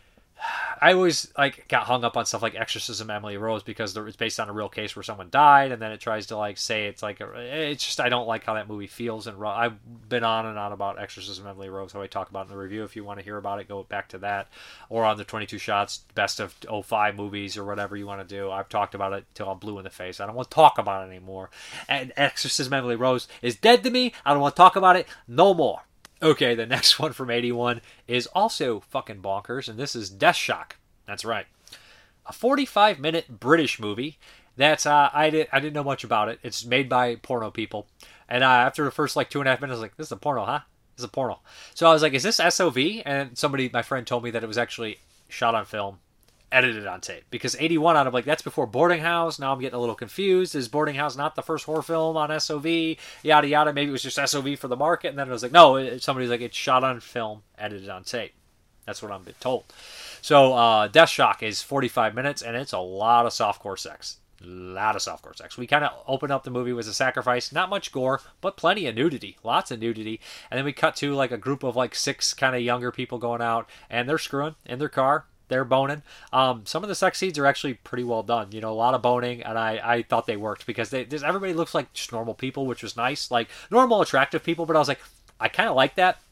I always like got hung up on stuff like Exorcism Emily Rose because it's based on a real case where someone died, and then it tries to like say it's like a, it's just I don't like how that movie feels. And I've been on and on about Exorcism Emily Rose, how I talk about in the review. If you want to hear about it, go back to that, or on the twenty-two shots best of oh five movies or whatever you want to do. I've talked about it till I'm blue in the face. I don't want to talk about it anymore. And Exorcism Emily Rose is dead to me. I don't want to talk about it no more. Okay, the next one from eighty-one is also fucking bonkers, and this is Death Shock. That's right. A forty-five minute British movie that uh, I, did, I didn't know much about it. It's made by porno people. And uh, after the first like two and a half minutes, I was like, this is a porno, huh? This is a porno. So I was like, is this S O V? And somebody, my friend told me that it was actually shot on film, edited on tape. Because eighty-one, I'm like, that's before Boarding House. Now I'm getting a little confused. Is Boarding House not the first horror film on S O V? Yada, yada. Maybe it was just S O V for the market. And then I was like, no, it, somebody's like, it's shot on film, edited on tape. That's what I'm being told. So uh, Death Shock is forty-five minutes, and it's a lot of softcore sex. A lot of softcore sex. We kind of open up the movie with a sacrifice. Not much gore, but plenty of nudity. Lots of nudity. And then we cut to like a group of like six kind of younger people going out, and they're screwing in their car. They're boning. Um, some of the sex scenes are actually pretty well done. You know, a lot of boning, and I, I thought they worked because they everybody looks like just normal people, which was nice. Like, normal, attractive people, but I was like, I kind of like that.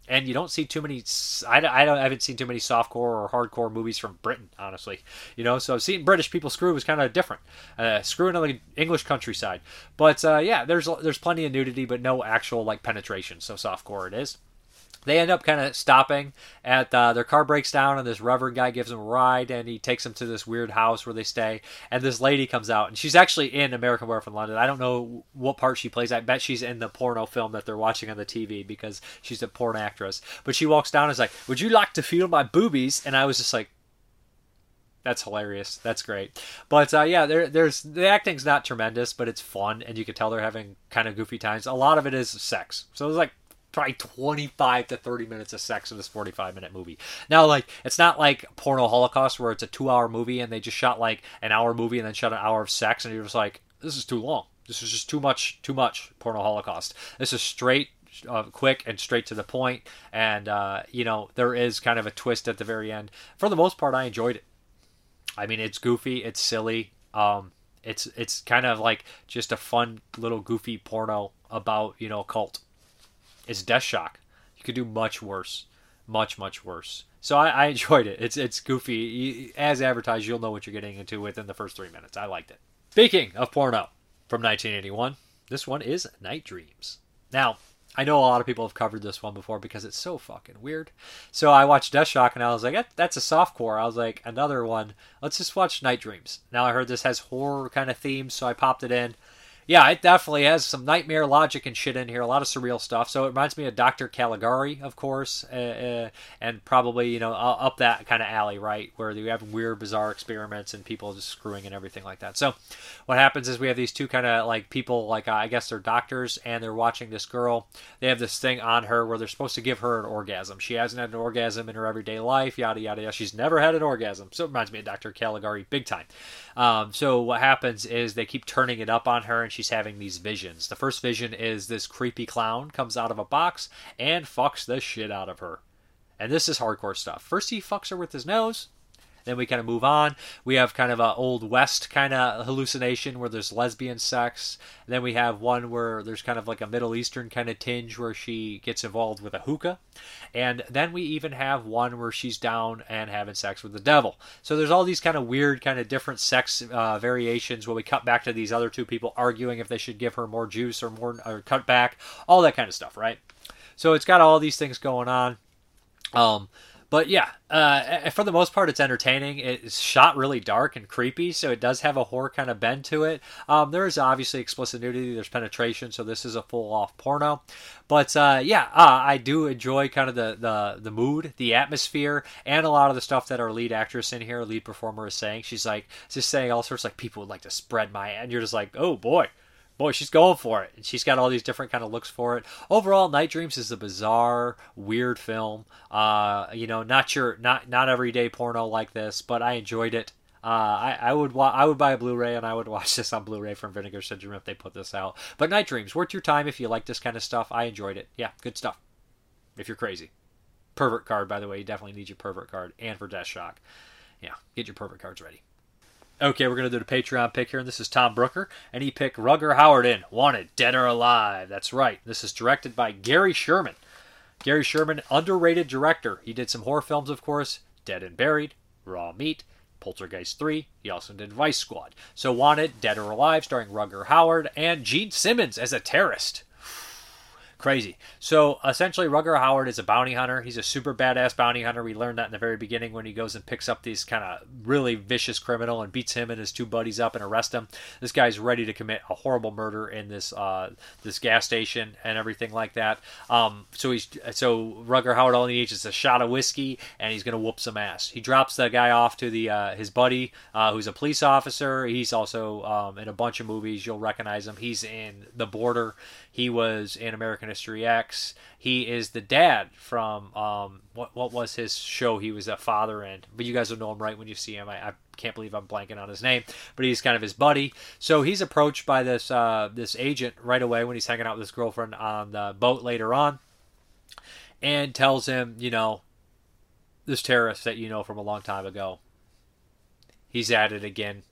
And you don't see too many. I, I, don't, I haven't seen too many softcore or hardcore movies from Britain, honestly. You know, so seeing British people screw was kind of different. Uh, screwing on the English countryside, but uh, yeah, there's there's plenty of nudity, but no actual like penetration. So softcore it is. They end up kind of stopping at uh, their car breaks down, and this reverend guy gives them a ride, and he takes them to this weird house where they stay. And this lady comes out, and she's actually in American Werewolf in London. I don't know what part she plays. I bet she's in the porno film that they're watching on the T V because she's a porn actress. But she walks down and is like, "Would you like to feel my boobies?" And I was just like, that's hilarious. That's great. But uh, yeah, there, there's the acting's not tremendous, but it's fun, and you can tell they're having kind of goofy times. A lot of it is sex, so it's like probably twenty-five to thirty minutes of sex in this forty-five minute movie. Now, like, it's not like Porno Holocaust where it's a two hour movie and they just shot like an hour movie and then shot an hour of sex, and you're just like, this is too long. This is just too much, too much Porno Holocaust. This is straight, uh, quick, and straight to the point. And, uh, you know, there is kind of a twist at the very end. For the most part, I enjoyed it. I mean, it's goofy, it's silly. Um, it's, it's kind of like just a fun little goofy porno about, you know, a cult. It's Death Shock. You could do much worse. Much, much worse. So I, I enjoyed it. It's it's goofy. As advertised, you'll know what you're getting into within the first three minutes. I liked it. Speaking of porno, from nineteen eighty-one, this one is Night Dreams. Now, I know a lot of people have covered this one before because it's so fucking weird. So I watched Death Shock and I was like, that, that's a softcore. I was like, another one. Let's just watch Night Dreams. Now I heard this has horror kind of themes, so I popped it in. Yeah, it definitely has some nightmare logic and shit in here, a lot of surreal stuff. So it reminds me of Doctor Caligari, of course, uh, uh, and probably, you know, up that kind of alley, right, where you have weird, bizarre experiments and people just screwing and everything like that. So what happens is we have these two kind of like people, like uh, I guess they're doctors, and they're watching this girl. They have this thing on her where they're supposed to give her an orgasm. She hasn't had an orgasm in her everyday life, yada, yada, yada. She's never had an orgasm. So it reminds me of Doctor Caligari big time. Um, so what happens is they keep turning it up on her, and she's having these visions. The first vision is this creepy clown comes out of a box and fucks the shit out of her. And this is hardcore stuff. First he fucks her with his nose. Then we kind of move on. We have kind of a Old West kind of hallucination where there's lesbian sex. And then we have one where there's kind of like a Middle Eastern kind of tinge where she gets involved with a hookah. And then we even have one where she's down and having sex with the devil. So there's all these kind of weird kind of different sex uh, variations where we cut back to these other two people arguing if they should give her more juice or more or cut back. All that kind of stuff, right? So it's got all these things going on. Um... But yeah, uh, for the most part, it's entertaining. It's shot really dark and creepy, so it does have a horror kind of bend to it. Um, there is obviously explicit nudity. There's penetration, so this is a full-off porno. But uh, yeah, uh, I do enjoy kind of the, the, the mood, the atmosphere, and a lot of the stuff that our lead actress in here, lead performer, is saying. She's like just saying all sorts like, people would like to spread my... And you're just like, oh boy. Boy, she's going for it. And she's got all these different kind of looks for it. Overall, Night Dreams is a bizarre, weird film. Uh, you know, not your, not not everyday porno like this, but I enjoyed it. Uh, I, I would wa- I would buy a Blu-ray, and I would watch this on Blu-ray from Vinegar Syndrome if they put this out. But Night Dreams, worth your time if you like this kind of stuff. I enjoyed it. Yeah, good stuff. If you're crazy. Pervert card, by the way. You definitely need your pervert card. And for Death Shock. Yeah, get your pervert cards ready. Okay, we're going to do the Patreon pick here, and this is Tom Brooker, and he picked Rutger Hauer in Wanted, Dead or Alive. That's right. This is directed by Gary Sherman. Gary Sherman, underrated director. He did some horror films, of course, Dead and Buried, Raw Meat, Poltergeist three. He also did Vice Squad. So Wanted, Dead or Alive, starring Rutger Hauer and Gene Simmons as a terrorist. Crazy. So essentially, Rutger Hauer is a bounty hunter. He's a super badass bounty hunter. We learned that in the very beginning when he goes and picks up these kind of really vicious criminal and beats him and his two buddies up and arrests him. This guy's ready to commit a horrible murder in this uh, this gas station and everything like that. Um, so he's so Rutger Hauer only needs is a shot of whiskey and he's gonna whoop some ass. He drops the guy off to the uh, his buddy uh, who's a police officer. He's also um, in a bunch of movies. You'll recognize him. He's in The Border. He was in American History X. He is the dad from, um, what what was his show he was a father in? But you guys will know him right when you see him. I, I can't believe I'm blanking on his name. But he's kind of his buddy. So he's approached by this uh, this agent right away when he's hanging out with his girlfriend on the boat later on. And tells him, you know, this terrorist that you know from a long time ago, he's at it again.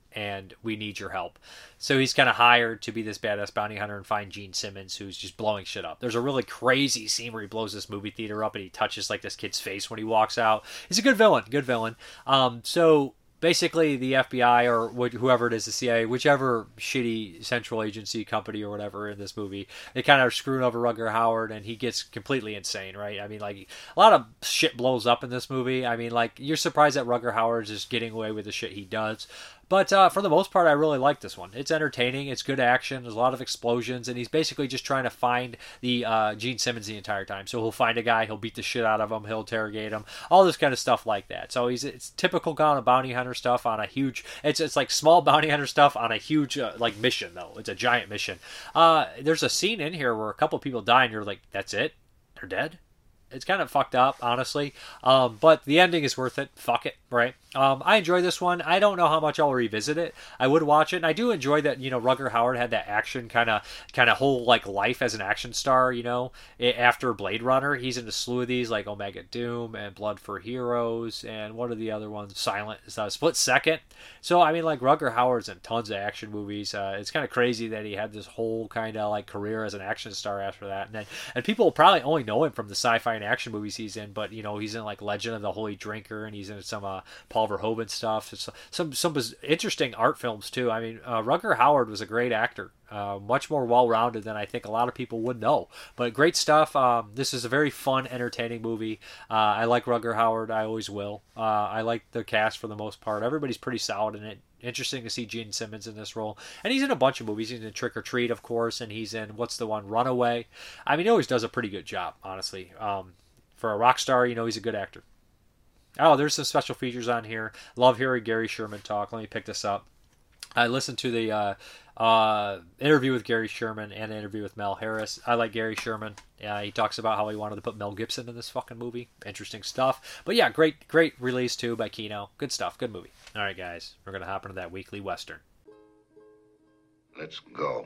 and we need your help. So he's kind of hired to be this badass bounty hunter and find Gene Simmons, who's just blowing shit up. There's a really crazy scene where he blows this movie theater up and he touches like this kid's face when he walks out. He's a good villain, good villain. Um, so basically the F B I or whoever it is, the C I A, whichever shitty central agency company or whatever in this movie, they kind of are screwing over Rutger Hauer, and he gets completely insane, right? I mean, like, a lot of shit blows up in this movie. I mean, like, you're surprised that Rutger Hauer is just getting away with the shit he does. But uh, for the most part, I really like this one. It's entertaining. It's good action. There's a lot of explosions. And he's basically just trying to find the uh, Gene Simmons the entire time. So he'll find a guy. He'll beat the shit out of him. He'll interrogate him. All this kind of stuff like that. So he's it's typical kind of bounty hunter stuff on a huge... It's it's like small bounty hunter stuff on a huge uh, like mission, though. It's a giant mission. Uh, there's a scene in here where a couple people die and you're like, that's it? They're dead? It's kind of fucked up, honestly. Um, but the ending is worth it. Fuck it, right? Um, I enjoy this one. I don't know how much I'll revisit it. I would watch it. And I do enjoy that, you know, Rutger Hauer had that action kind of kind of whole, like, life as an action star, you know. After Blade Runner, he's in a slew of these, like Omega Doom and Blood for Heroes. And what are the other ones? Silent, uh, Split Second. So, I mean, like, Rutger Hauer's in tons of action movies. Uh, it's kind of crazy that he had this whole kind of, like, career as an action star after that. And, then, and people probably only know him from the sci-fi and action movies he's in, but, you know, he's in, like, Legend of the Holy Drinker, and he's in some uh, Paul Verhoeven stuff. It's some some interesting art films too. I mean, uh, Rutger Hauer was a great actor, uh, much more well-rounded than I think a lot of people would know. But great stuff. Um, this is a very fun, entertaining movie. Uh, I like Rutger Hauer. I always will. Uh, I like the cast for the most part. Everybody's pretty solid in it. Interesting to see Gene Simmons in this role. And he's in a bunch of movies. He's in Trick or Treat, of course, and he's in, what's the one, Runaway. I mean, he always does a pretty good job, honestly. Um, for a rock star, you know, he's a good actor. Oh, there's some special features on here. Love hearing Gary Sherman talk. Let me pick this up. I listened to the uh, uh, interview with Gary Sherman and the interview with Mel Harris. I like Gary Sherman. Uh, he talks about how he wanted to put Mel Gibson in this fucking movie. Interesting stuff. But yeah, great great release too by Kino. Good stuff. Good movie. All right, guys. We're going to hop into that weekly Western. Let's go.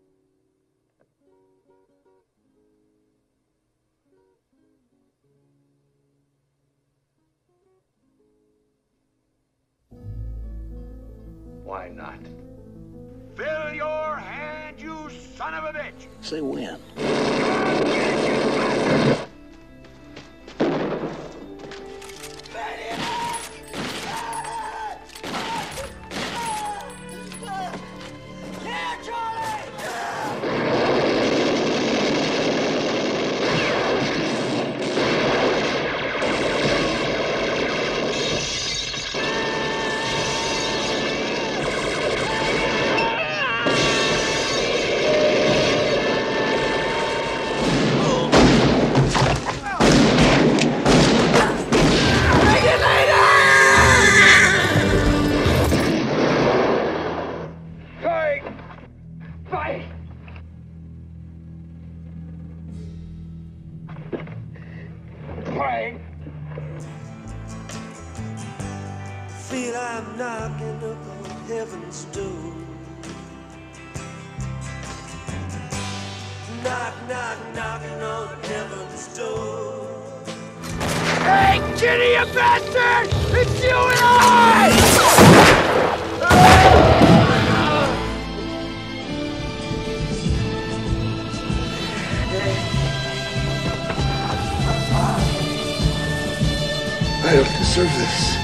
Why not? Fill your hand, you son of a bitch! Say when. Feel I'm knocking upon heaven's door. Knock, knock, knocking on heaven's door. Hey, Kitty, you bastard! It's you and I! I don't deserve this.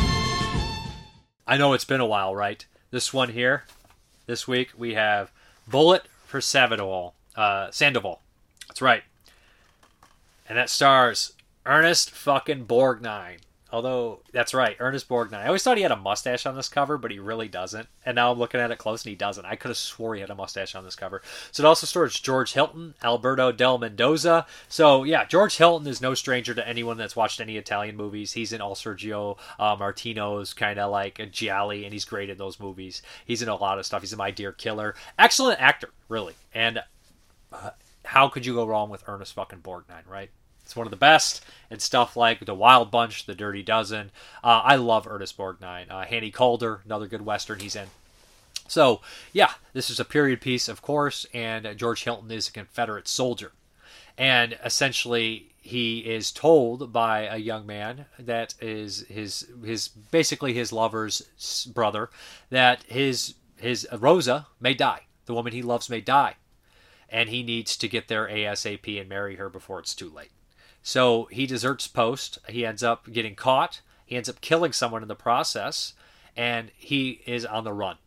I know it's been a while, right? This one here, this week, we have Bullet for Sandoval. Uh, Sandoval. That's right. And that stars Ernest fucking Borgnine. Although, that's right, Ernest Borgnine. I always thought he had a mustache on this cover, but he really doesn't. And now I'm looking at it close, and he doesn't. I could have swore he had a mustache on this cover. So it also stars George Hilton, Alberto Del Mendoza. So, yeah, George Hilton is no stranger to anyone that's watched any Italian movies. He's in all Sergio uh, Martino's kind of like a Gialli, and he's great in those movies. He's in a lot of stuff. He's in My Dear Killer. Excellent actor, really. And uh, how could you go wrong with Ernest fucking Borgnine, right? It's one of the best and stuff like The Wild Bunch, The Dirty Dozen. Uh, I love Ernest Borgnine. Uh, Hanny Calder, another good Western he's in. So, yeah, this is a period piece, of course, and uh, George Hilton is a Confederate soldier. And essentially, he is told by a young man that is his his basically his lover's brother that his his Rosa may die. The woman he loves may die, and he needs to get there ASAP and marry her before it's too late. So he deserts post. He ends up getting caught. He ends up killing someone in the process, and he is on the run.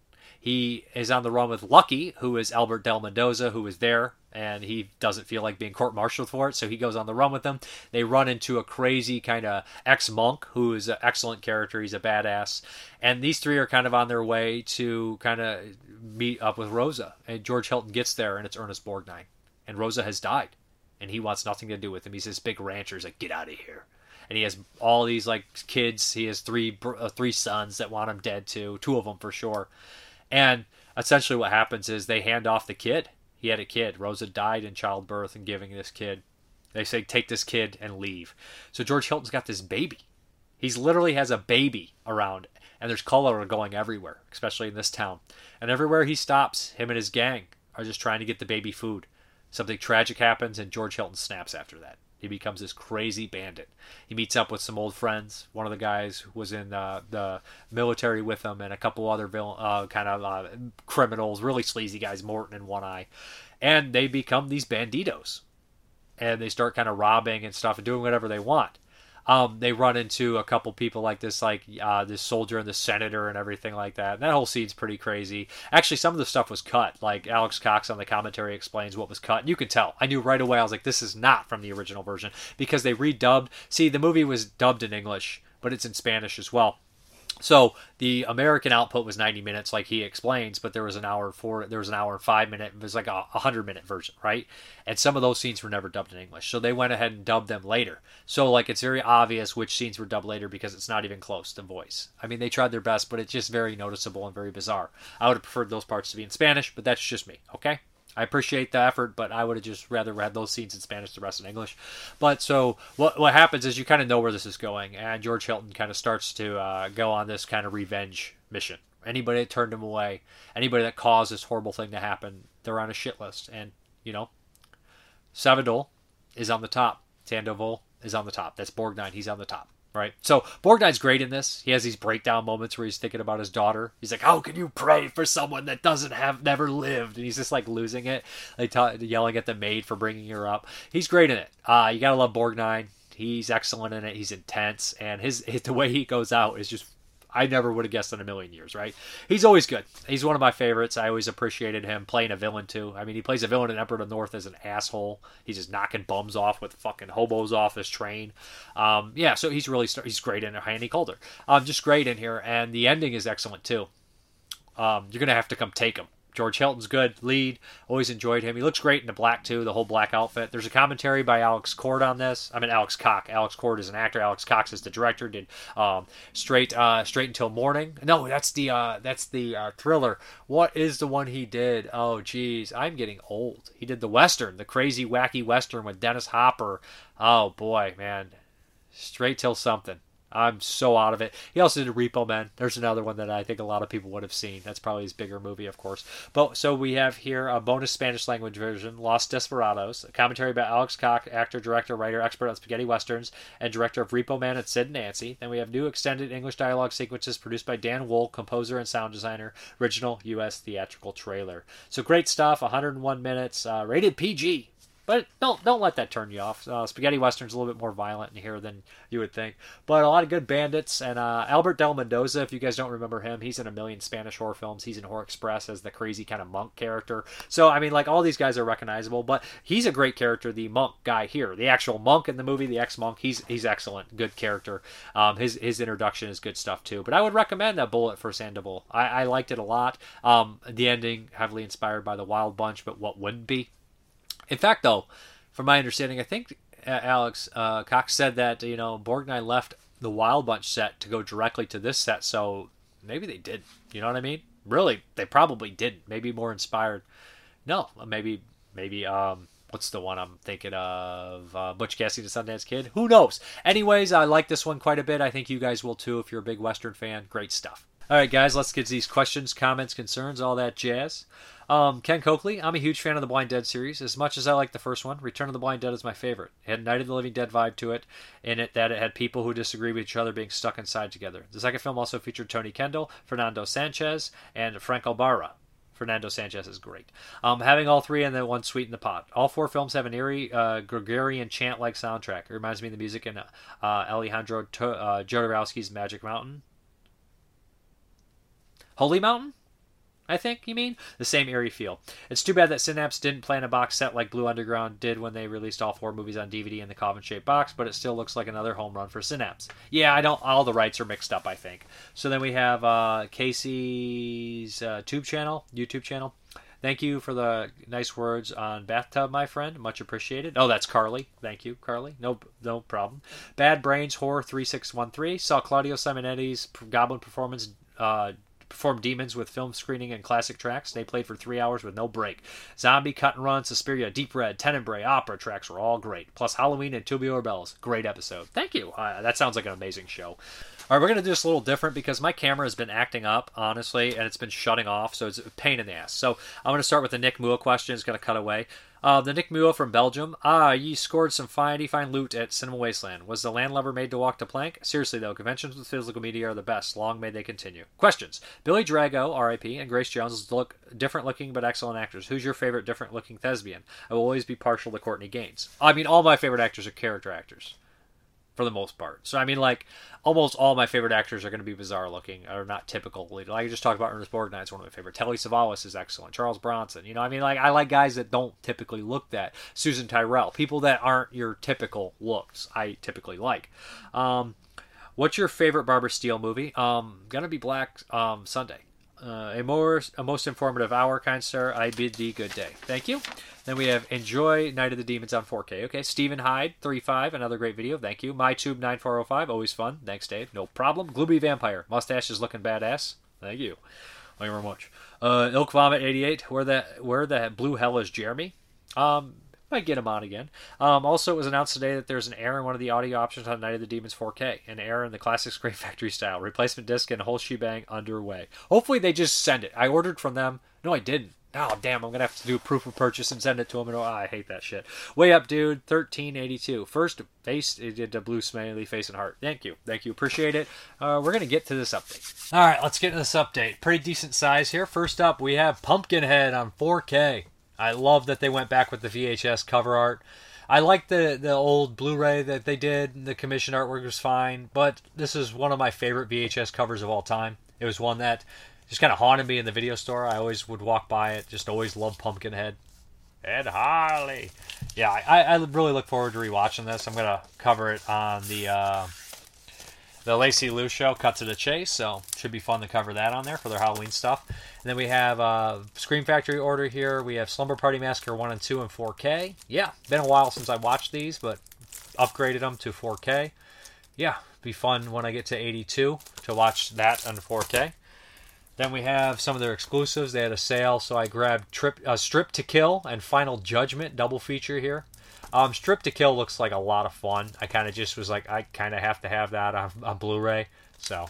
He is on the run with Lucky, who is Albert Del Mendoza, who is there, and he doesn't feel like being court-martialed for it, so he goes on the run with them. They run into a crazy kind of ex-monk, who is an excellent character. He's a badass. And these three are kind of on their way to kind of meet up with Rosa. And George Hilton gets there, and it's Ernest Borgnine. And Rosa has died, and he wants nothing to do with him. He's this big rancher. He's like, get out of here. And he has all these like kids. He has three uh, three sons that want him dead too. Two of them for sure. And essentially what happens is they hand off the kid. He had a kid. Rosa died in childbirth and giving this kid. They say, take this kid and leave. So George Hilton's got this baby. He's literally has a baby around. And there's cholera going everywhere, especially in this town. And everywhere he stops, him and his gang are just trying to get the baby food. Something tragic happens and George Hilton snaps after that. He becomes this crazy bandit. He meets up with some old friends. One of the guys was in uh, the military with him, and a couple other villain, uh, kind of uh, criminals, really sleazy guys, Morton and One Eye. And they become these banditos. And they start kind of robbing and stuff and doing whatever they want. Um, they run into a couple people like this, like uh, this soldier and the senator and everything like that. And that whole scene's pretty crazy. Actually, some of the stuff was cut. Like Alex Cox on the commentary explains what was cut. And you can tell. I knew right away. I was like, this is not from the original version because they redubbed. See, the movie was dubbed in English, but it's in Spanish as well. So the American output was ninety minutes, like he explains, but there was an hour four, there was an hour and five minute. It was like a hundred minute version, right? And some of those scenes were never dubbed in English, so they went ahead and dubbed them later. So like it's very obvious which scenes were dubbed later because it's not even close to voice. I mean, they tried their best, but it's just very noticeable and very bizarre. I would have preferred those parts to be in Spanish, but that's just me. Okay. I appreciate the effort, but I would have just rather had those scenes in Spanish, the rest in English. But so what what happens is you kind of know where this is going, and George Hilton kind of starts to uh, go on this kind of revenge mission. Anybody that turned him away, anybody that caused this horrible thing to happen, they're on a shit list. And, you know, Savadol is on the top. Sandoval is on the top. That's Borgnine. He's on the top. Right, so Borgnine's great in this. He has these breakdown moments where he's thinking about his daughter. He's like, "How can you pray for someone that doesn't have never lived?" And he's just like losing it, like t- yelling at the maid for bringing her up. He's great in it. Uh, you gotta love Borgnine. He's excellent in it. He's intense, and his, his the way he goes out is just. I never would have guessed in a million years, right? He's always good. He's one of my favorites. I always appreciated him playing a villain, too. I mean, he plays a villain in Emperor of the North as an asshole. He's just knocking bums off with fucking hobos off his train. Um, yeah, so he's really, he's great in Andy Calder. Um, just great in here, and the ending is excellent, too. Um, you're going to have to come take him. George Hilton's good, lead, always enjoyed him. He looks great in the black, too, the whole black outfit. There's a commentary by Alex Cord on this. I mean, Alex Cox. Alex Cord is an actor. Alex Cox is the director, did um, Straight uh, Straight Until Morning. No, that's the uh, that's the uh, Thriller. What is the one he did? Oh, geez, I'm getting old. He did the Western, the crazy, wacky Western with Dennis Hopper. Oh, boy, man. Straight Till Something. I'm so out of it. He also did Repo Man. There's another one that I think a lot of people would have seen. That's probably his bigger movie, of course. But so we have here a bonus Spanish language version, Los Desperados, a commentary by Alex Cox, actor, director, writer, expert on spaghetti westerns, and director of Repo Man and Sid and Nancy. Then we have new extended English dialogue sequences produced by Dan Wool, composer and sound designer, original U S theatrical trailer. So great stuff, one hundred one minutes, uh, rated P G. But don't don't let that turn you off. Uh, Spaghetti Western's a little bit more violent in here than you would think. But a lot of good bandits. And uh, Albert Del Mendoza, if you guys don't remember him, he's in a million Spanish horror films. He's in Horror Express as the crazy kind of monk character. So, I mean, like, all these guys are recognizable. But he's a great character, the monk guy here. The actual monk in the movie, the ex-monk, he's he's excellent. Good character. Um, his, his introduction is good stuff, too. But I would recommend that Bullet for Sandoval. I, I liked it a lot. Um, the ending, heavily inspired by The Wild Bunch, but what wouldn't be? In fact, though, from my understanding, I think uh, Alex uh, Cox said that, you know, Borgnine left the Wild Bunch set to go directly to this set, so maybe they did. You know what I mean? Really, they probably didn't. Maybe more inspired. No, maybe, maybe, um, what's the one I'm thinking of? Uh, Butch Cassidy, the Sundance Kid? Who knows? Anyways, I like this one quite a bit. I think you guys will too if you're a big Western fan. Great stuff. All right, guys, let's get to these questions, comments, concerns, all that jazz. Um, Ken Coakley, I'm a huge fan of the Blind Dead series. As much as I like the first one, Return of the Blind Dead is my favorite. It had Night of the Living Dead vibe to it, in it that it had people who disagree with each other being stuck inside together. The second film also featured Tony Kendall, Fernando Sanchez, and Franco Barra. Fernando Sanchez is great. Um, having all three and then one sweeten the pot. All four films have an eerie, uh, Gregorian chant-like soundtrack. It reminds me of the music in uh, Alejandro to- uh, Jodorowsky's Magic Mountain. Holy Mountain? I think you mean? The same eerie feel. It's too bad that Synapse didn't plan a box set like Blue Underground did when they released all four movies on D V D in the coffin-shaped box, but it still looks like another home run for Synapse. Yeah, I don't. All the rights are mixed up, I think. So then we have uh, Casey's uh, Tube channel, YouTube channel. Thank you for the nice words on Bathtub, my friend. Much appreciated. Oh, that's Carly. Thank you, Carly. No, no problem. Bad Brains Horror three six one three saw Claudio Simonetti's Goblin performance. Uh, Performed Demons with film screening and classic tracks. They played for three hours with no break. Zombie, Cut and Run, Suspiria, Deep Red, Tenebrae, Opera tracks were all great. Plus Halloween and Tubular Bells. Great episode. Thank you. Uh, that sounds like an amazing show. All right, we're going to do this a little different because my camera has been acting up, honestly, and it's been shutting off, so it's a pain in the ass. So I'm going to start with the Nick Mua question. It's going to cut away. Uh, the Nick Mua from Belgium. Ah, ye scored some fine, fine loot at Cinema Wasteland. Was the landlubber made to walk the plank? Seriously, though, conventions with physical media are the best. Long may they continue. Questions. Billy Drago, R I P, and Grace Jones look different looking but excellent actors. Who's your favorite different looking thespian? I will always be partial to Courtney Gaines. I mean, all my favorite actors are character actors. For the most part. So, I mean, like, almost all my favorite actors are going to be bizarre looking, or not typical. Like, I just talked about Ernest Borgnine's one of my favorite. Telly Savalas is excellent. Charles Bronson. You know, I mean, like, I like guys that don't typically look that. Susan Tyrrell. People that aren't your typical looks, I typically like. Um, what's your favorite Barbara Steele movie? Um, gonna be Black um, Sunday. Uh, a more a most informative hour, kind sir. I bid thee good day. Thank you. Then we have Enjoy Night of the Demons on four K. Okay, Stephen Hyde, thirty-five, another great video. Thank you. MyTube nine four oh five, always fun. Thanks, Dave. No problem. Gloomy Vampire, mustache is looking badass. Thank you. Thank you very much. Uh, Ilk Vomit eighty-eight, where the where the blue hell is Jeremy? Um, might get him on again. Um, also, it was announced today that there's an error in one of the audio options on Night of the Demons four K. An error in the classic Scream Factory style. Replacement disc and whole shebang underway. Hopefully they just send it. I ordered from them. No, I didn't. Oh, damn, I'm going to have to do a proof of purchase and send it to them. And, oh, I hate that shit. Way Up, Dude, thirteen eighty-two. First, face, it did a blue smiley face and heart. Thank you. Thank you. Appreciate it. Uh, we're going to get to this update. All right, let's get to this update. Pretty decent size here. First up, we have Pumpkinhead on four K. I love that they went back with the V H S cover art. I like the, the old Blu-ray that they did. The commission artwork was fine. But this is one of my favorite V H S covers of all time. It was one that just kind of haunted me in the video store. I always would walk by it. Just always loved Pumpkinhead. Ed Harley. Yeah, I, I really look forward to rewatching this. I'm going to cover it on the uh, the Lacey Lou show, Cut to the Chase. So should be fun to cover that on there for their Halloween stuff. And then we have uh, Scream Factory order here. We have Slumber Party Massacre one and two in four K. Yeah, been a while since I watched these, but upgraded them to four K. Yeah, be fun when I get to eighty-two to watch that on four K. Then we have some of their exclusives. They had a sale, so I grabbed Trip, uh, Strip to Kill and Final Judgment double feature here. Um, Strip to Kill looks like a lot of fun. I kind of just was like, I kind of have to have that on, on Blu-ray. So,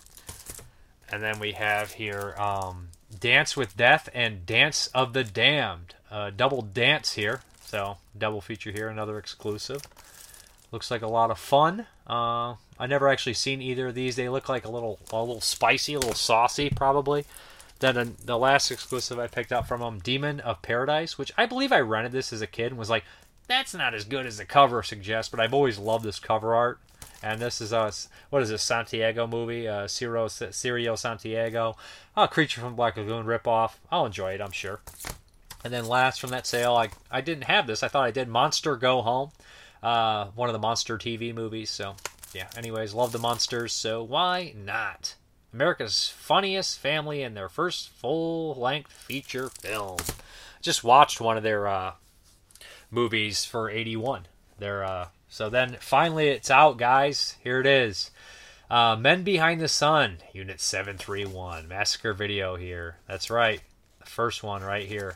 and then we have here um, Dance with Death and Dance of the Damned. Uh, double dance here. So, double feature here, another exclusive. Looks like a lot of fun. Uh, I never actually seen either of these. They look like a little, a little spicy, a little saucy, probably. Then uh, the last exclusive I picked up from them, Demon of Paradise, which I believe I rented this as a kid and was like, that's not as good as the cover suggests, but I've always loved this cover art. And this is a, what is this, Santiago movie? Uh, Ciro, Cirio Santiago. A Creature from Black Lagoon ripoff. I'll enjoy it, I'm sure. And then last from that sale, I I didn't have this. I thought I did. Monster Go Home. Uh, one of the Monster T V movies. So, yeah. Anyways, love the Monsters, so why not? America's Funniest Family in their first full-length feature film. Just watched one of their uh, movies for eighty-one. Their, uh, so then, finally, it's out, guys. Here it is. Uh, Men Behind the Sun, Unit seven three one. Massacre video here. That's right. The first one right here.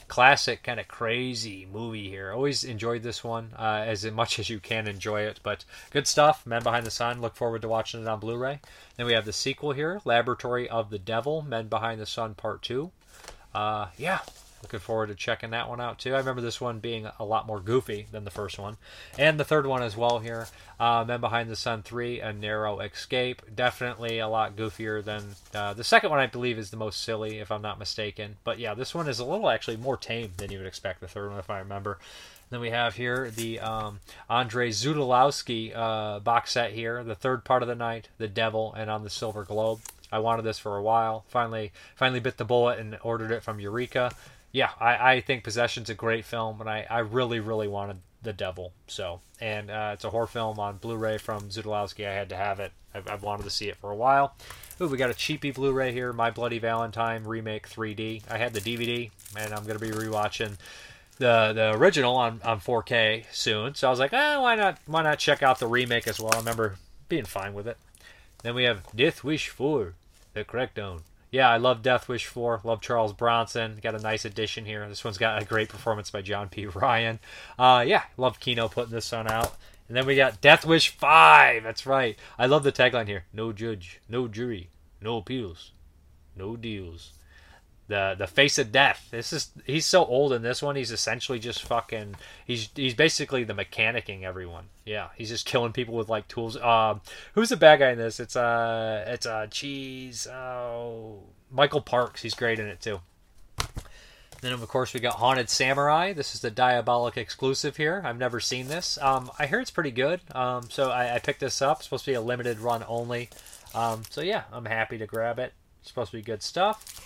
classic kind of crazy movie here. Always enjoyed this one uh, as much as you can enjoy it, but good stuff. Men Behind the Sun. Look forward to watching it on Blu-ray. Then we have the sequel here, Laboratory of the Devil, Men Behind the Sun Part two. Uh, yeah, looking forward to checking that one out too. I remember this one being a lot more goofy than the first one. And the third one as well here, uh, Men Behind the Sun three, A Narrow Escape. Definitely a lot goofier than uh, the second one. I believe is the most silly, if I'm not mistaken. But yeah, this one is a little actually more tame than you would expect the third one, if I remember. Then we have here the um, Andrei Zudolowski uh, box set here, The Third Part of the Night, The Devil, and On the Silver Globe. I wanted this for a while. Finally, finally bit the bullet and ordered it from Eureka. Yeah, I, I think Possession's a great film, and I, I really, really wanted The Devil. So, and uh, it's a horror film on Blu-ray from Zudolowski. I had to have it. I've, I've wanted to see it for a while. Ooh, we got a cheapy Blu-ray here, My Bloody Valentine Remake three D. I had the D V D, and I'm going to be rewatching the the original on, on four K soon. So I was like, ah, why not why not check out the remake as well? I remember being fine with it. Then we have Death Wish four, The Crackdown. Yeah, I love Death Wish four. Love Charles Bronson. Got a nice addition here. This one's got a great performance by John P. Ryan. Uh, yeah, love Kino putting this one out. And then we got Death Wish five. That's right. I love the tagline here. No judge, no jury, no appeals, no deals. The the face of death. This is he's so old in this one. He's essentially just fucking. He's he's basically the mechanicking everyone. Yeah, he's just killing people with like tools. Um, who's the bad guy in this? It's uh it's uh cheese. Oh, Michael Parks. He's great in it too. Then of course we got Haunted Samurai. This is the Diabolic exclusive here. I've never seen this. Um, I hear it's pretty good. Um, so I, I picked this up. It's supposed to be a limited run only. Um, so yeah, I'm happy to grab it. It's supposed to be good stuff.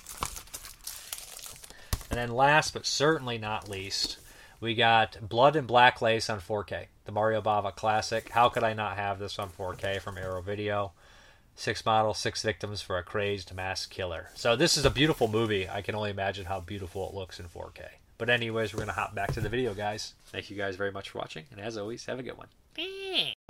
And then last but certainly not least, we got Blood and Black Lace on four K. The Mario Bava classic. How could I not have this on four K from Arrow Video? Six models, six victims for a crazed mass killer. So this is a beautiful movie. I can only imagine how beautiful it looks in four K. But anyways, we're going to hop back to the video, guys. Thank you guys very much for watching. And as always, have a good one.